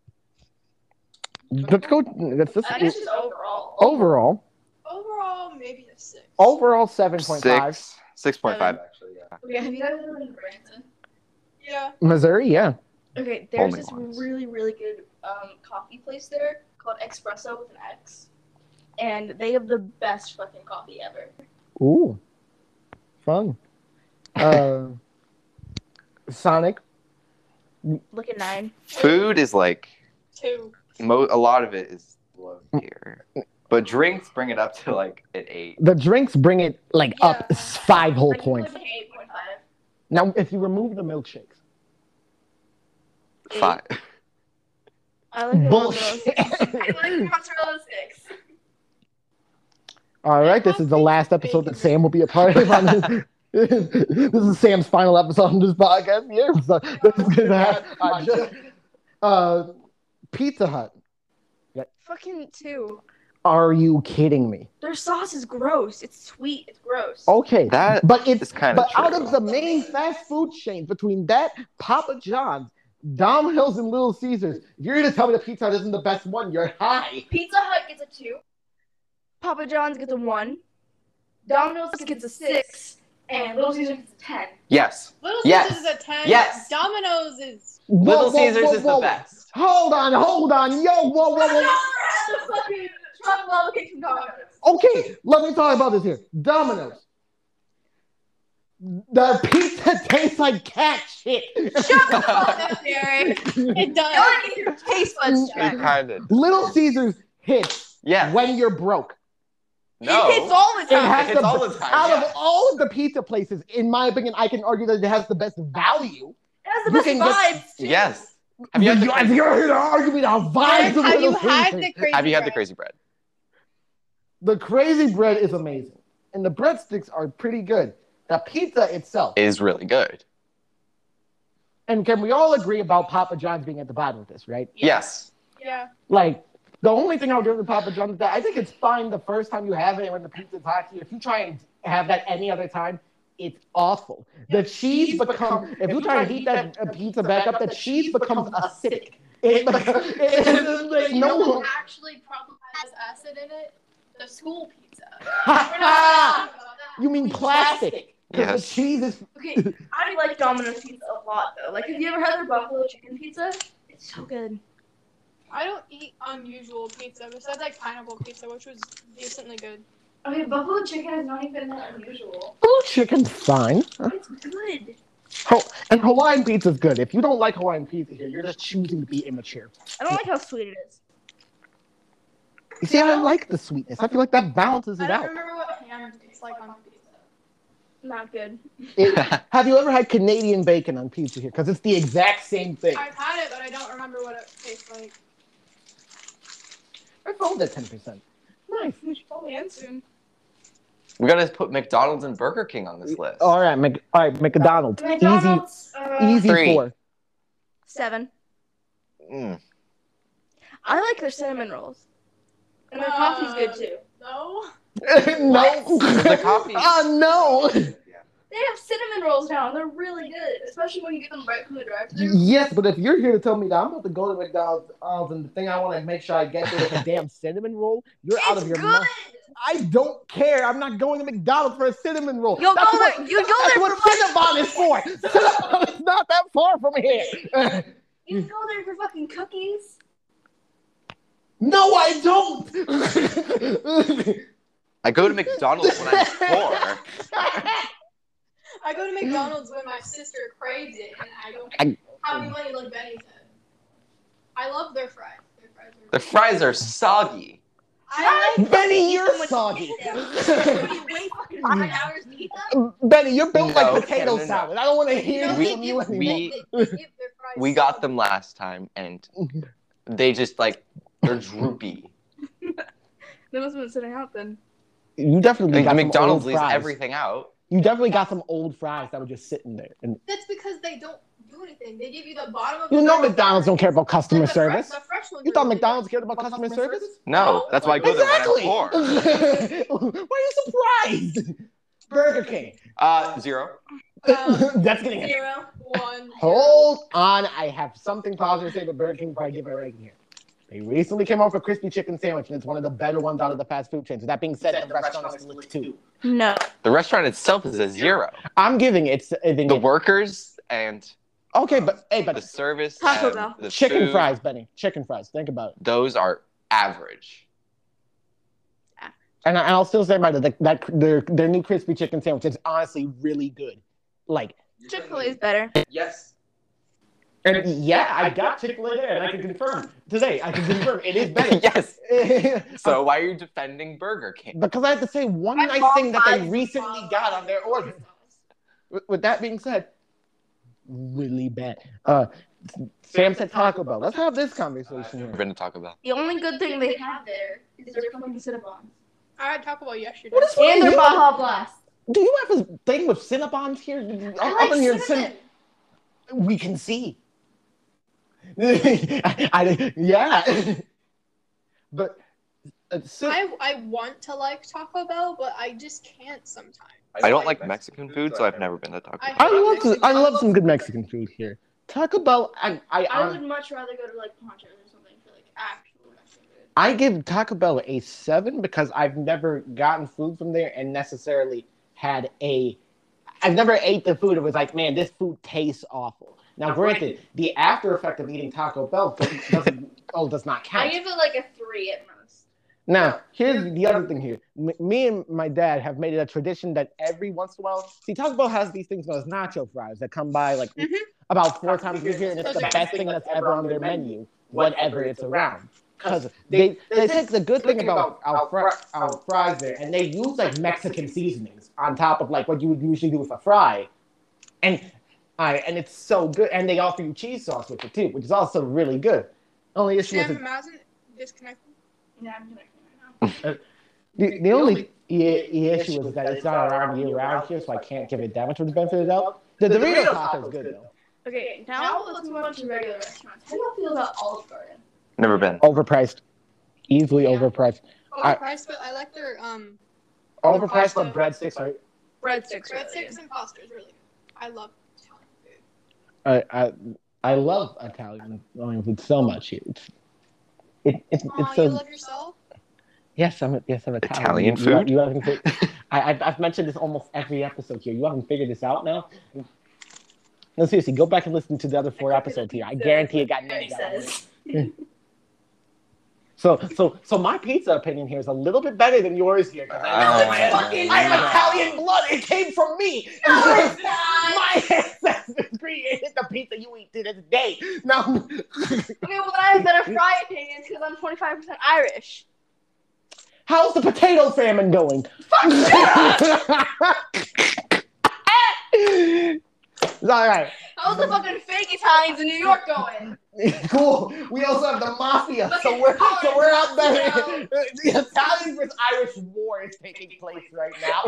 Let's go. Let's just I guess just overall. overall. Overall, maybe a six. Overall, seven point five. Six. Six point five. Actually, yeah. Okay, have you guys ever been to Branson? Yeah. Missouri, yeah. Okay, there's Only this once. really, really good um, coffee place there called Espresso with an X. And they have the best fucking coffee ever. Ooh, fun. Uh, Sonic. Look at nine. Food is like Two. mo- a lot of it is low tier, but drinks bring it up to like an eight. The drinks bring it like up Yeah. five whole Like, points. like eight point five. Now, if you remove the milkshakes, Eight. Five. I like the bullshit. mozzarella sticks. I like the mozzarella sticks. All right, this is the last episode that Sam will be a part of. On this. This is Sam's final episode on this podcast here. So this is gonna happen. I just, uh, Pizza Hut. Fucking two. Are you kidding me? Their sauce is gross. It's sweet. It's gross. Okay, That but it's is kinda but out true. of the main fast food chains, between that, Papa John's, Domino's, and Little Caesars, if you're gonna tell me that Pizza Hut isn't the best one, you're high. Pizza Hut gets a two. Papa John's gets a one. Domino's gets a six. And Little Caesars gets a ten. Yes. Little Yes. Caesars is a ten. Yes. Domino's is. Little Whoa, whoa, Caesars whoa, is whoa. the best. Hold on, hold on, yo, whoa, whoa, whoa. The fucking chocolate lava cake from Domino's. Okay, let me talk about this here. Domino's. The pizza tastes like cat shit. Shut the fuck up, Derek. It does. Y'all get your taste buds It checked. kind of. Little Caesars hits Yeah. when you're broke. No. It hits all the It time. has It's the, all the time, out yeah. of all of the pizza places, in my opinion, I can argue that it has the best value. It has the You best can get- vibes, too. Yes. Have you had the You- crazy, you're here to argue me the vibes of Have you Little had Caesars. the crazy? have you had the bread? crazy bread? The crazy bread is amazing, and the breadsticks are pretty good. The pizza itself, Is really good. and can we all agree about Papa John's being at the bottom of this, right? Yes. Yeah. Like, the only thing I'll give to Papa John's is that I think it's fine the first time you have it when the pizza's hot to you. If you try and have that any other time, it's awful. The cheese becomes, if you try to heat that uh, pizza back up, the cheese becomes acidic. It, becomes, it, it's like, You know no. what actually probably has acid in it? The school pizza. You mean plastic? Because Yes. the cheese is. Okay, I like Domino's pizza a lot, though. Like, have you ever had their buffalo chicken pizza? It's so good. I don't eat unusual pizza besides like pineapple pizza, which was decently good. Okay, buffalo chicken is not even that unusual. Oh, chicken's fine. It's good. Ho- and Hawaiian pizza's good. If you don't like Hawaiian pizza here, you're just choosing to be immature. I don't like how sweet it is. You see, I like the sweetness. I feel like that balances I it don't out. remember what ham tastes like on pizza. Not good. It- have you ever had Canadian bacon on pizza here? Because it's the exact same thing. I've had it, but I don't remember what it tastes like. I found that ten percent. Nice. We should probably end soon. We gotta put McDonald's and Burger King on this list. All right, Mc, all right, McDonald's. McDonald's, uh, Easy, easy Three. four. seven. Mm. I like their cinnamon rolls. And their Uh, coffee's good, too. No. no. The coffee. Oh no. They have cinnamon rolls now, and they're really good. Especially when you get them right from the drive-thru. Yes, but if you're here to tell me that I'm about to go to McDonald's uh, and the thing I want to make sure I get there is a damn cinnamon roll, you're out It's of your good! mind. I don't care. I'm not going to McDonald's for a cinnamon roll. You'll That's go what, there- you go That's there what for Cinnabon is for. Cinnabon is not that far from here. You can go there for fucking cookies. No, I don't. I go to McDonald's when I'm poor. I go to McDonald's when my sister craves it, and I don't I- have any money like Benny said. I love their fries. Their fries are The fries are soggy. I like Benny, you're so much soggy. You wait fucking five hours to eat them? Benny, you're built No, like potato no, no, no. salad. I don't want to hear No, We- from you they, anymore. we- they, they give their fries We so got them last time, and they just like they're droopy. They must have been sitting out then. You definitely Like, got McDonald's some old leaves fries. everything out. You definitely got some old fries that were just sitting there. And That's because they don't do anything. They give you the bottom of you the know barrel McDonald's don't care about customer and the fresh- service. the fresh ones You are thought really McDonald's good. cared about customer service? No, that's why I go Exactly. there when I'm poor. Why are you surprised? Burger King. Uh, zero. Um, That's getting it. Zero, one, zero. Hold on. I have something positive to say about Burger King before I give it a ranking here. They recently came out with a crispy chicken sandwich, and it's one of the better ones out of the fast food chains. With that being said, the restaurant is still a two. No. The restaurant itself is a zero. I'm giving it. I think The it- workers and Okay, but hey, the but service, Taco and Bell. the chicken food, fries, Benny. Chicken fries. Think about it. those are average. And, I, and I'll still say about it, that, that their their new crispy chicken sandwich is honestly really good. Like, Chick-fil-A is better. Yes. and yeah, I got Chick-fil-A there, and I can confirm today. I can confirm it is better. Yes. So why are you defending Burger King? because I have to say one My nice mom thing that they buys recently McDonald's. got on their order. With, with that being said, really bad. Uh, Sam said Taco Bell. Let's have this conversation We're here. going to talk about. The only good thing they have there is their fucking Cinnabons. I had Taco Bell yesterday. What is And their you? Baja Blast. Do you have a thing with Cinnabons here? I Up in like your cinnamon. cin- we can see. I, I, yeah. But uh, so, I I want to like Taco Bell, but I just can't sometimes. I don't like Mexican food, so I've never been to Taco I Bell. I love some, I love some good Mexican food here. Taco Bell, I I, I I, would much rather go to like Ponchos or something for like actual Mexican food. I give Taco Bell a seven because I've never gotten food from there and necessarily had a. I've never ate the food. It was like, man, this food tastes awful. Now, granted, the after effect of eating Taco Bell doesn't, oh, does not I count. give it like a three at most. Now, here's the other thing here. M- me and my dad have made it a tradition that every once in a while, see, Taco Bell has these things known as nacho fries that come by like Mhm. about four times a year, and it's the best thing that's ever on their menu, whenever it's around. Because they, they take the good thing about our, fr- our fries there, and they use like Mexican seasonings on top of like what you would usually do with a fry. And I and it's so good. And they offer you cheese sauce with it too, which is also really good. Only issue is Sam it- Mazin disconnected. Yeah, I'm connecting right now. the, the only i- i- issue is that it's not around year round here, so I can't give it that much of the benefit of the doubt. The Dorito taco is good though. Okay, now let's move on to regular restaurants. How do you feel about Olive Garden? Never been. Overpriced, easily Yeah. overpriced. I- Overpriced, but I like their um Overpriced, but breadsticks are. Breadsticks. are really breadsticks good. and pasta is really good. I love Italian food. I I I love Italian Italian food so much. It's it, it, Aw, it's you a love yourself? yes, I'm yes I'm Italian. Italian You- food? You, haven't fi- I I've, I've mentioned this almost every episode here. You haven't figured this out now. No, seriously, go back and listen to the other four episodes here. I guarantee it got He named. says. So so so my pizza opinion here is a little bit better than yours here. 'Cause I, Oh, I, fucking I have God. Italian blood. It came from me. No, it's not. My ancestors created the pizza you eat to this day. No. Okay, well then I have better fry opinions because I'm twenty-five percent Irish. How's the potato famine going? All right. How's the fucking fake Italians in New York going? Cool. We also have the mafia, so we're so we're out there. The Italian versus Irish war is taking place right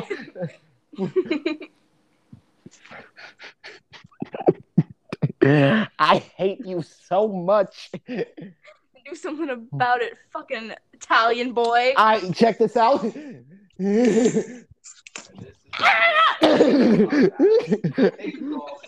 now. I hate you so much. Do something about it, fucking Italian boy. I check this out. Thank you all.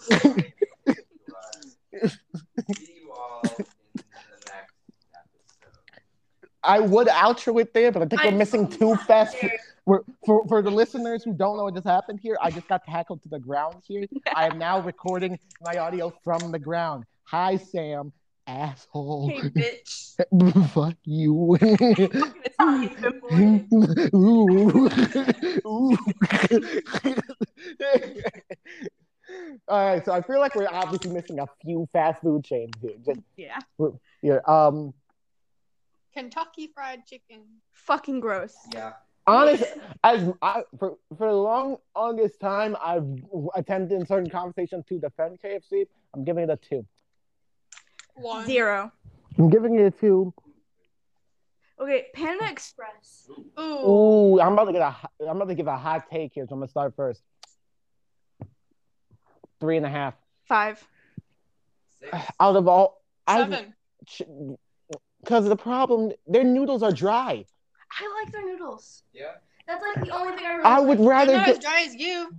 See you all in the next episode. I would outro it there, but I think we're I'm missing so two fast. scared. We're, for for the listeners who don't know what just happened here, I just got tackled to the ground here. I am now recording my audio from the ground. Hi, Sam, asshole. Hey, bitch. Fuck you. Fucking Italian boy. Ooh. Ooh. All right, so I feel like we're obviously missing a few fast food chains here. Just Yeah. here. Um, Kentucky Fried Chicken. Fucking gross. Yeah. honest, as I for for the long longest time, I've attempted in certain conversations to defend K F C. I'm giving it a two. One. Zero. I'm giving it a two. Okay, Panda Express. Ooh. Ooh, I'm about to get a. I'm about to give a hot take here, so I'm gonna start first. Three and a half. Five. Six. Out of all, Seven. because the problem, their noodles are dry. I like their noodles. Yeah. That's like the only thing I really I would like. rather They're not as get. dry as you.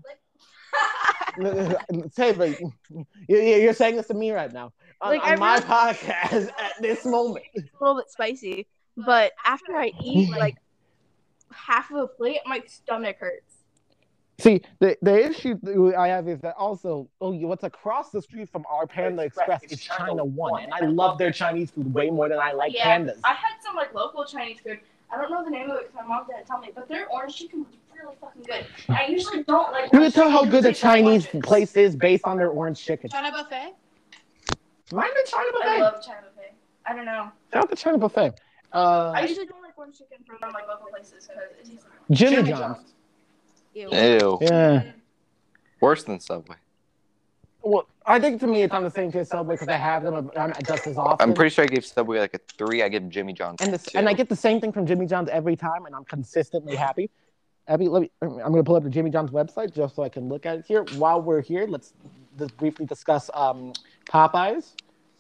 Say, but you're, you're saying this to me right now on, Like, on I my really- podcast at this moment. It's a little bit spicy, but after I eat like half of a plate, my stomach hurts. See, the the issue I have is that also, oh, you- what's across the street from our Panda Express is China One, and I love their Chinese food way more than I like Yeah. pandas. I had some like local Chinese food. I don't know the name of it because my mom didn't tell me, but their orange chicken was really fucking good. And I usually don't like. You can orange tell how chicken good the because I Chinese like it. place is based on their orange chicken. China buffet. Mind the China I buffet. love China buffet. I don't know. Shout out the China buffet. Uh, I usually don't like orange chicken from like local places because it tastes like Jimmy, Jimmy John's. ew. Ew. Yeah. Worse than Subway. Well, I think to me it's on the same tier as Subway because I have them um, just as often. I'm pretty sure I gave Subway like a three. I give Jimmy John's and this, two. and I get the same thing from Jimmy John's every time, and I'm consistently happy. Abby, let me, I'm going to pull up the Jimmy John's website just so I can look at it here. While we're here, let's just briefly discuss um, Popeyes.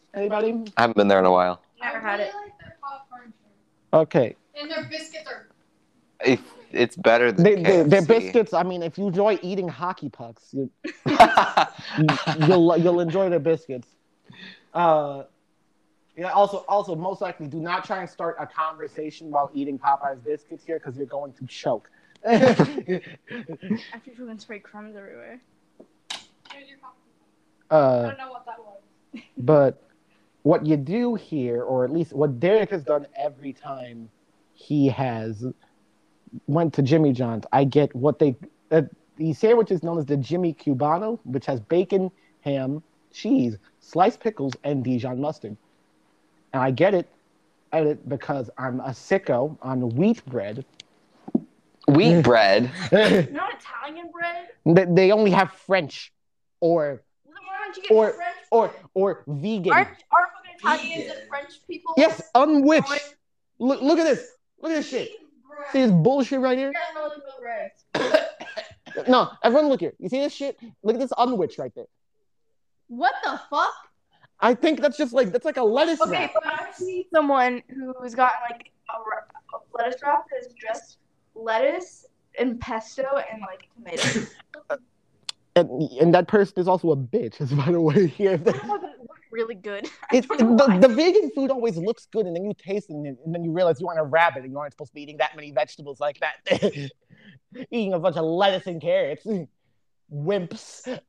Anybody? I haven't been there in a while. Never I had really it. like their popcorn. Okay. And their biscuits are. If it's better than They, K they, F C. they're biscuits. I mean, if you enjoy eating hockey pucks, you, you'll you'll enjoy their biscuits. Uh, yeah. Also, also, most likely, do not try and start a conversation while eating Popeye's biscuits here, because you're going to choke. After you can spray crumbs everywhere. Here's your popcorn. I uh, don't know what that was. but what you do here, or at least what Derek has done every time he has went to Jimmy John's, I get what they uh, the sandwich is known as the Jimmy Cubano, which has bacon, ham, cheese, sliced pickles, and Dijon mustard. And I get it, I get it because I'm a sicko on wheat bread. Wheat bread. Not Italian bread. they, they only have French, or Why don't you get or French or bread? or vegan. Aren't, aren't fucking Italians and French people? Yes, unwitch. Bread? Look, look at this. Look at this shit. See this bullshit right here? You guys know the bread. No, everyone look here. You see this shit? Look at this unwitch right there. What the fuck? I think that's just like, that's like a lettuce Okay, wrap. but I've seen someone who's gotten like a, a lettuce wrap that's just lettuce and pesto and like tomatoes. And, and that person is also a bitch, as by the way here. I don't know, but it looked really good. I It's, don't know the, why. the vegan food always looks good, and then you taste it, and, and then you realize you aren't a rabbit, and you aren't supposed to be eating that many vegetables like that. Eating a bunch of lettuce and carrots. Wimps.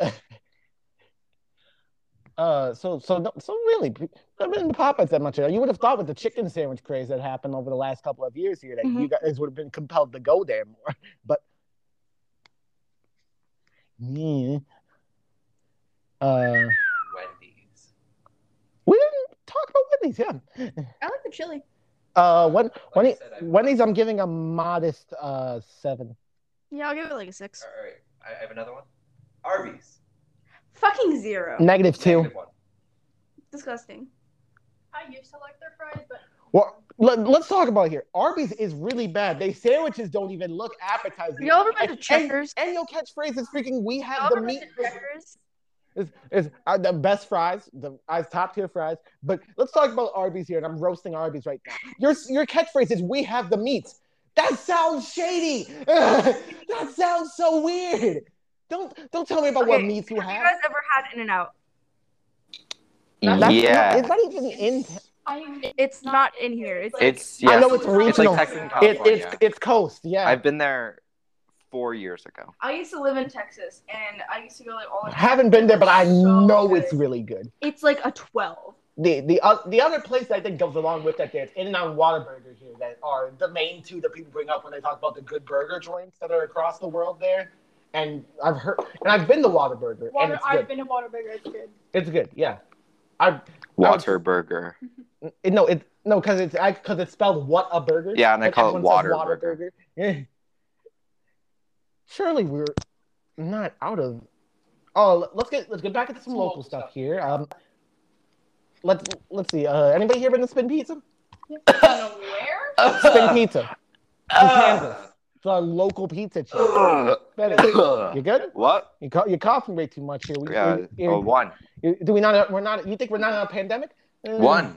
Uh, so so no, so really, I've been in the Popeyes that much. You would have thought with the chicken sandwich craze that happened over the last couple of years here that Mhm. you guys would have been compelled to go there more. But yeah, uh, Wendy's. we didn't talk about Wendy's. Yeah, I like the chili. uh, when Like I Wendy's, said, I- Wendy's, I'm giving a modest uh seven. Yeah, I'll give it like a six. All right, I I have another one. Arby's. Fucking zero. Negative two. Negative one. Disgusting. I used to like their fries, but Well, let, let's talk about it here. Arby's is really bad. They sandwiches don't even look appetizing. You ever been to And- Checkers? And, and your catchphrase is freaking, we You have the ever been meat. to Checkers? Is is uh, the best fries, the uh, top tier fries. But let's talk about Arby's here, and I'm roasting Arby's right now. Your your catchphrase is "We have the meats." That sounds shady. That sounds so weird. Don't don't tell me about what Okay, meats you have have. you guys ever had In-N-Out? That's yeah. not, it's not even in. I It's not in here. It's like, It's yeah. I know it's It's regional. like Texas and It, California. it's it's coast. Yeah. I've been there four years ago. I used to live in Texas, and I used to go like all the time. Haven't been there, but I So know good. it's really good. It's like a twelve. The the uh, the other place that I think goes along with that, there's In-N-Out and Whataburger here that are the main two that people bring up when they talk about the good burger joints that are across the world there. And I've heard, and I've been to Whataburger, and water. it's I've good. been to Whataburger. It's good. It's good, yeah. I Water burger. it, no it no because it's because it's spelled what a burger. Yeah, and I call it everyone says Waterburger. Yeah. Surely we're not out of. Oh, let's get let's get back into some local stuff here. Um, let's let's see. Uh, anybody here been to Spin Pizza? Where? Spin Pizza in Kansas. It's a local pizza chain. Betty, you good? What? You co- you're coughing way too much here. We, Yeah, you- you- oh, one. you- do we not? We're not. You think we're not in a pandemic? Uh, One.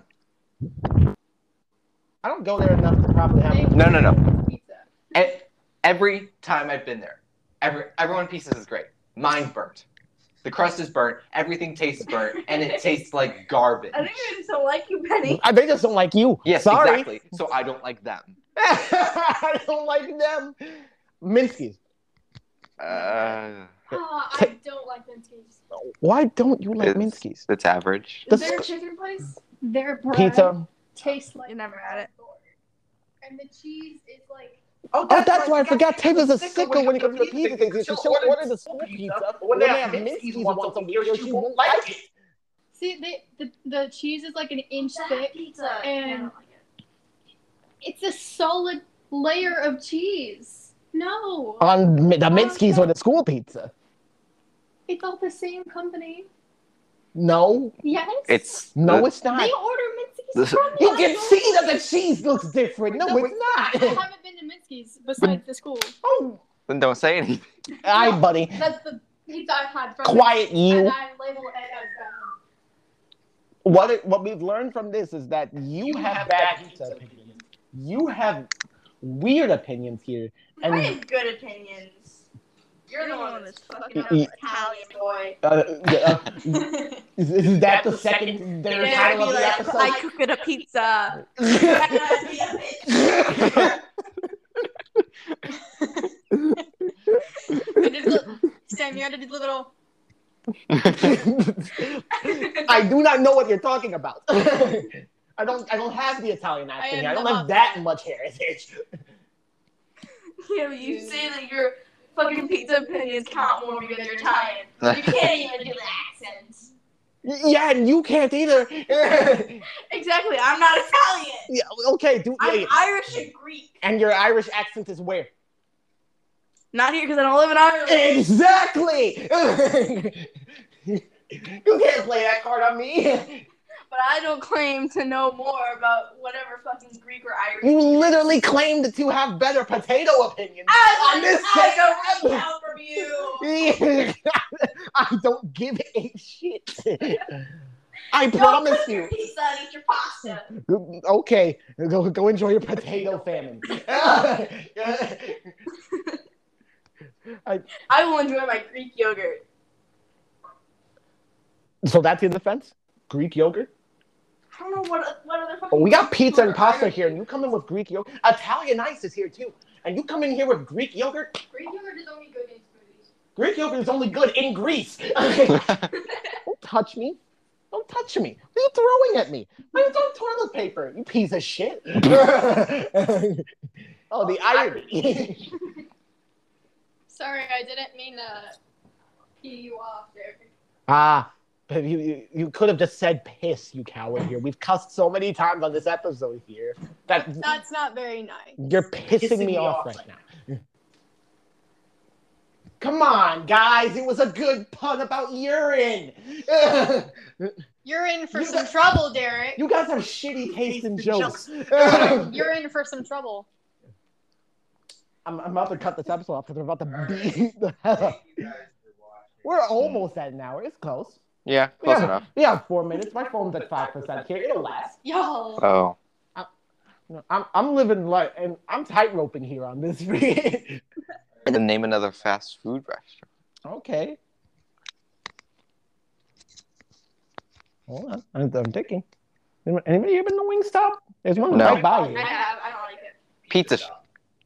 I don't go there enough to probably have. No, no, no. Pizza. E- Every time I've been there, every everyone pieces is great. Mine's burnt. The crust is burnt. Everything tastes burnt, and it tastes like garbage. I think I just don't like you, Penny. I, they just don't like you. Yes, Sorry. exactly. So I don't like them. I don't like them. Minsky's. Uh, Ah, I don't like Minsky's. Why don't you like it's, Minsky's? it's average. The Is there a sp- chicken place? Their bread Pizza. tastes like You never had it. and the cheese is like Oh, that's why I forgot. Taylor's a sicko when it comes to pizza things. She'll order the school pizza, but when they have Minsky's once a week, she won't like it. see they the, the cheese is like an inch thick pizza. and it's a solid layer of cheese. No, On Mi- the Minsky's or the school pizza. it's all the same company. No, Yes. It's no, the- it's not. They order Minsky's This- from You us. can see that the cheese looks different. No, it's I not. haven't been to Minsky's besides the school. Oh, Then don't say anything. aye, buddy. That's the pizza I've had from Quiet you. and I label it as what it, what we've learned from this is that you have bad pizza opinions. You have weird opinions here, I and have good opinions. You're the one that's fucking up Y- Italian boy. uh, uh, is, is that the second their They're title be of the like, episode? I cook it a pizza. I did the, Sam, you had to do the little. I do not know what you're talking about. I don't. I don't have the Italian accent. am here. I don't the have that much heritage. Yeah, but you say that your fucking pizza opinions count more because you're Italian. You can't even do the accent. Yeah, and you can't either. Exactly, I'm not Italian. Yeah, okay, do. I'm yeah, Irish and Greek. and your Irish accent is where? Not here because I don't live in Ireland. Exactly. You can't play that card on me. But I don't claim to know more about whatever fucking Greek or Irish. You literally claimed to have better potato opinions I, on this I same don't count from you. I don't give a shit. I Go promise cook you. your pizza and eat your pasta. Okay, go go enjoy your potato famine. I, I will enjoy my Greek yogurt. so that's your defense? Greek yogurt? I don't know what what other fucking. Oh, we got pizza and Greek pasta Irish- here, and you come in with Greek yogurt. Italian ice is here too, and you come in here with Greek yogurt. Greek yogurt is only good in smoothies. Greek yogurt is only good in Greece. Don't touch me. Don't touch me. What are you throwing at me? Why are you throwing toilet paper? You piece of shit. Oh, the irony. Sorry, I didn't mean to pee you off there. Ah, but you, you you could have just said piss, you coward here. We've cussed so many times on this episode here that That's not very nice. you're pissing, me, off right now. Come on, guys. It was a good pun about urine. You're in for You some got- trouble, Derek. You guys have shitty taste in jokes. You're in for some trouble. I'm, I'm about to cut this episode off because we're about to beat the hell up. We're almost at an hour. It's close. Yeah, close yeah, enough. Yeah, four minutes. My phone's at five percent here. It'll last. Yo. Oh. I'm I'm living like, and I'm tight-roping here on this. And then name another fast food restaurant. Okay. Hold on. I'm, I'm thinking. Anybody here been to Wingstop? There's one No. right by I here. have. I don't like it. Pizza shop.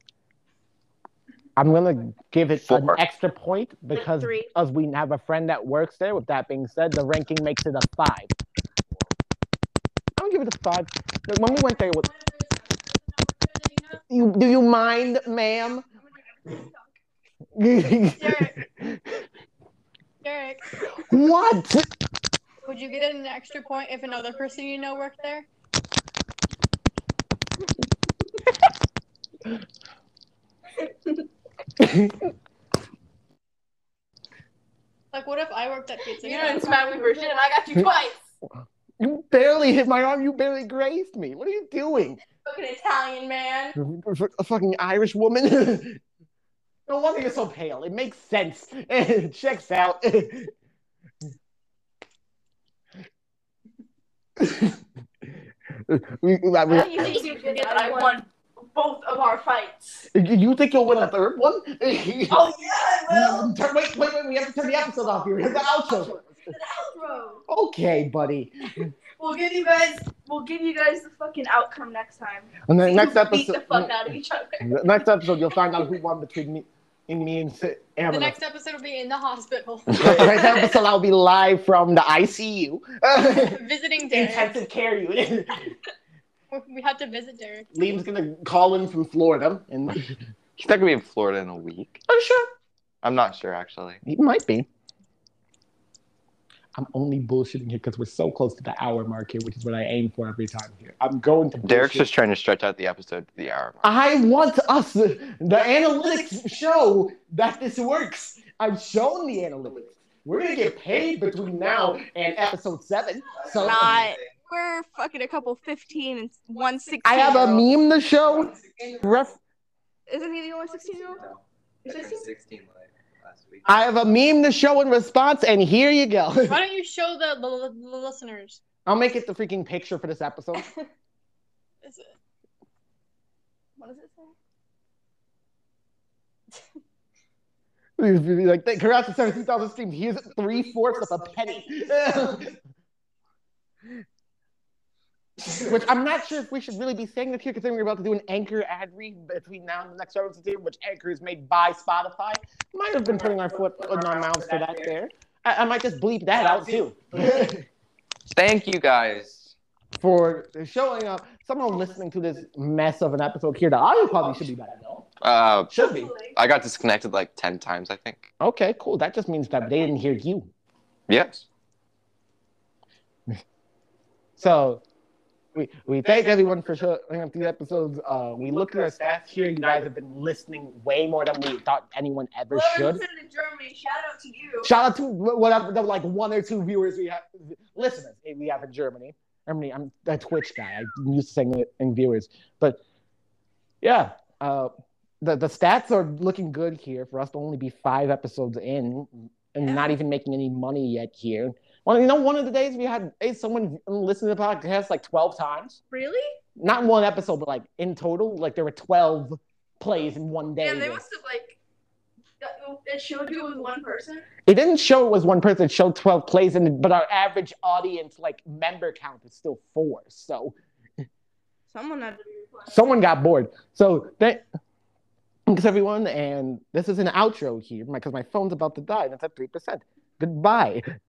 I'm gonna give it an Four. extra point because Three. as we have a friend that works there. With that being said, the ranking makes it a five. I'm gonna give it a five. When we went there, with, you do you mind, ma'am? Derek. Derek, What? would you get an extra point if another person you know worked there? Like, what if I worked at Pizza You Hut? didn't smack me for shit, and I got you twice. You barely hit my arm. You barely grazed me. What are you doing? Fucking Italian man. A fucking Irish woman. No wonder you're so pale. It makes sense. It checks out. we, we, we, How do you think you forget that I won both of our fights? you think you'll win a third one? Oh yeah, I will. Turn, wait, wait, wait. We have to turn the episode off here. We have the outro. The outro. Okay, buddy. We'll give you guys. We'll give you guys the fucking outcome next time. And then See next who beat episode, the fuck out of each other. next episode, you'll find out who won between me, in me and Si- The Amanda. next episode will be in the hospital. Next episode, I'll be live from the I C U. Visiting Derek. Intensive care unit. We had to visit Derek. Liam's gonna call in from Florida, and He's not gonna be in Florida in a week. I'm sure I'm not sure actually. he might be. I'm only bullshitting here because we're so close to the hour mark here, which is what I aim for every time here. I'm going to. Derek's bullshit. just trying to stretch out the episode to the hour mark. I want us, the analytics show that this works. I've shown the analytics. We're gonna get paid between now and episode seven. So Not. We're fucking a couple fifteen and one sixteen. I have a meme to show. Ref- Isn't he the only sixteen year old? I turned sixteen like last week. I have a meme to show in response, and here you go. Why don't you show the, the, the listeners? I'll make it the freaking picture for this episode. Is it? What does it say? Like, congrats to seventeen thousand streams. Here's three fourths of a penny. Which I'm not sure if we should really be saying that here, considering we're about to do an Anchor ad read between now and the next episode, which Anchor is made by Spotify. Might have been putting our foot in our mouths for that there. I, I might just bleep that out too. Thank you guys for showing up. Someone listening to this mess of an episode here, the audio quality should be better though. Uh, should be. I got disconnected like ten times, I think. Okay, cool. That just means that they didn't hear you. Yes. So. We, we thank everyone for showing up these episodes. Uh, we looked at our stats here. You guys have been listening way more than we thought anyone ever should. Listen to Germany. Shout out to you. Shout out to whatever the like one or two viewers we have, listeners we have in Germany. Germany. I'm a Twitch guy. I'm used to saying it in viewers, but yeah, uh, the the stats are looking good here for us to only be five episodes in and yeah. not even making any money yet here. Well, you know, one of the days we had hey, someone listen to the podcast like twelve times. Really? Not in one episode, but like in total, like there were twelve plays in one day. And they must have like, it showed you it was one person? It didn't show it was one person. It showed twelve plays, and but our average audience, like member count, is still four. So someone had to be replying. Someone got bored. So that. Thanks everyone, and this is an outro here because my phone's about to die, and it's at three percent. Goodbye.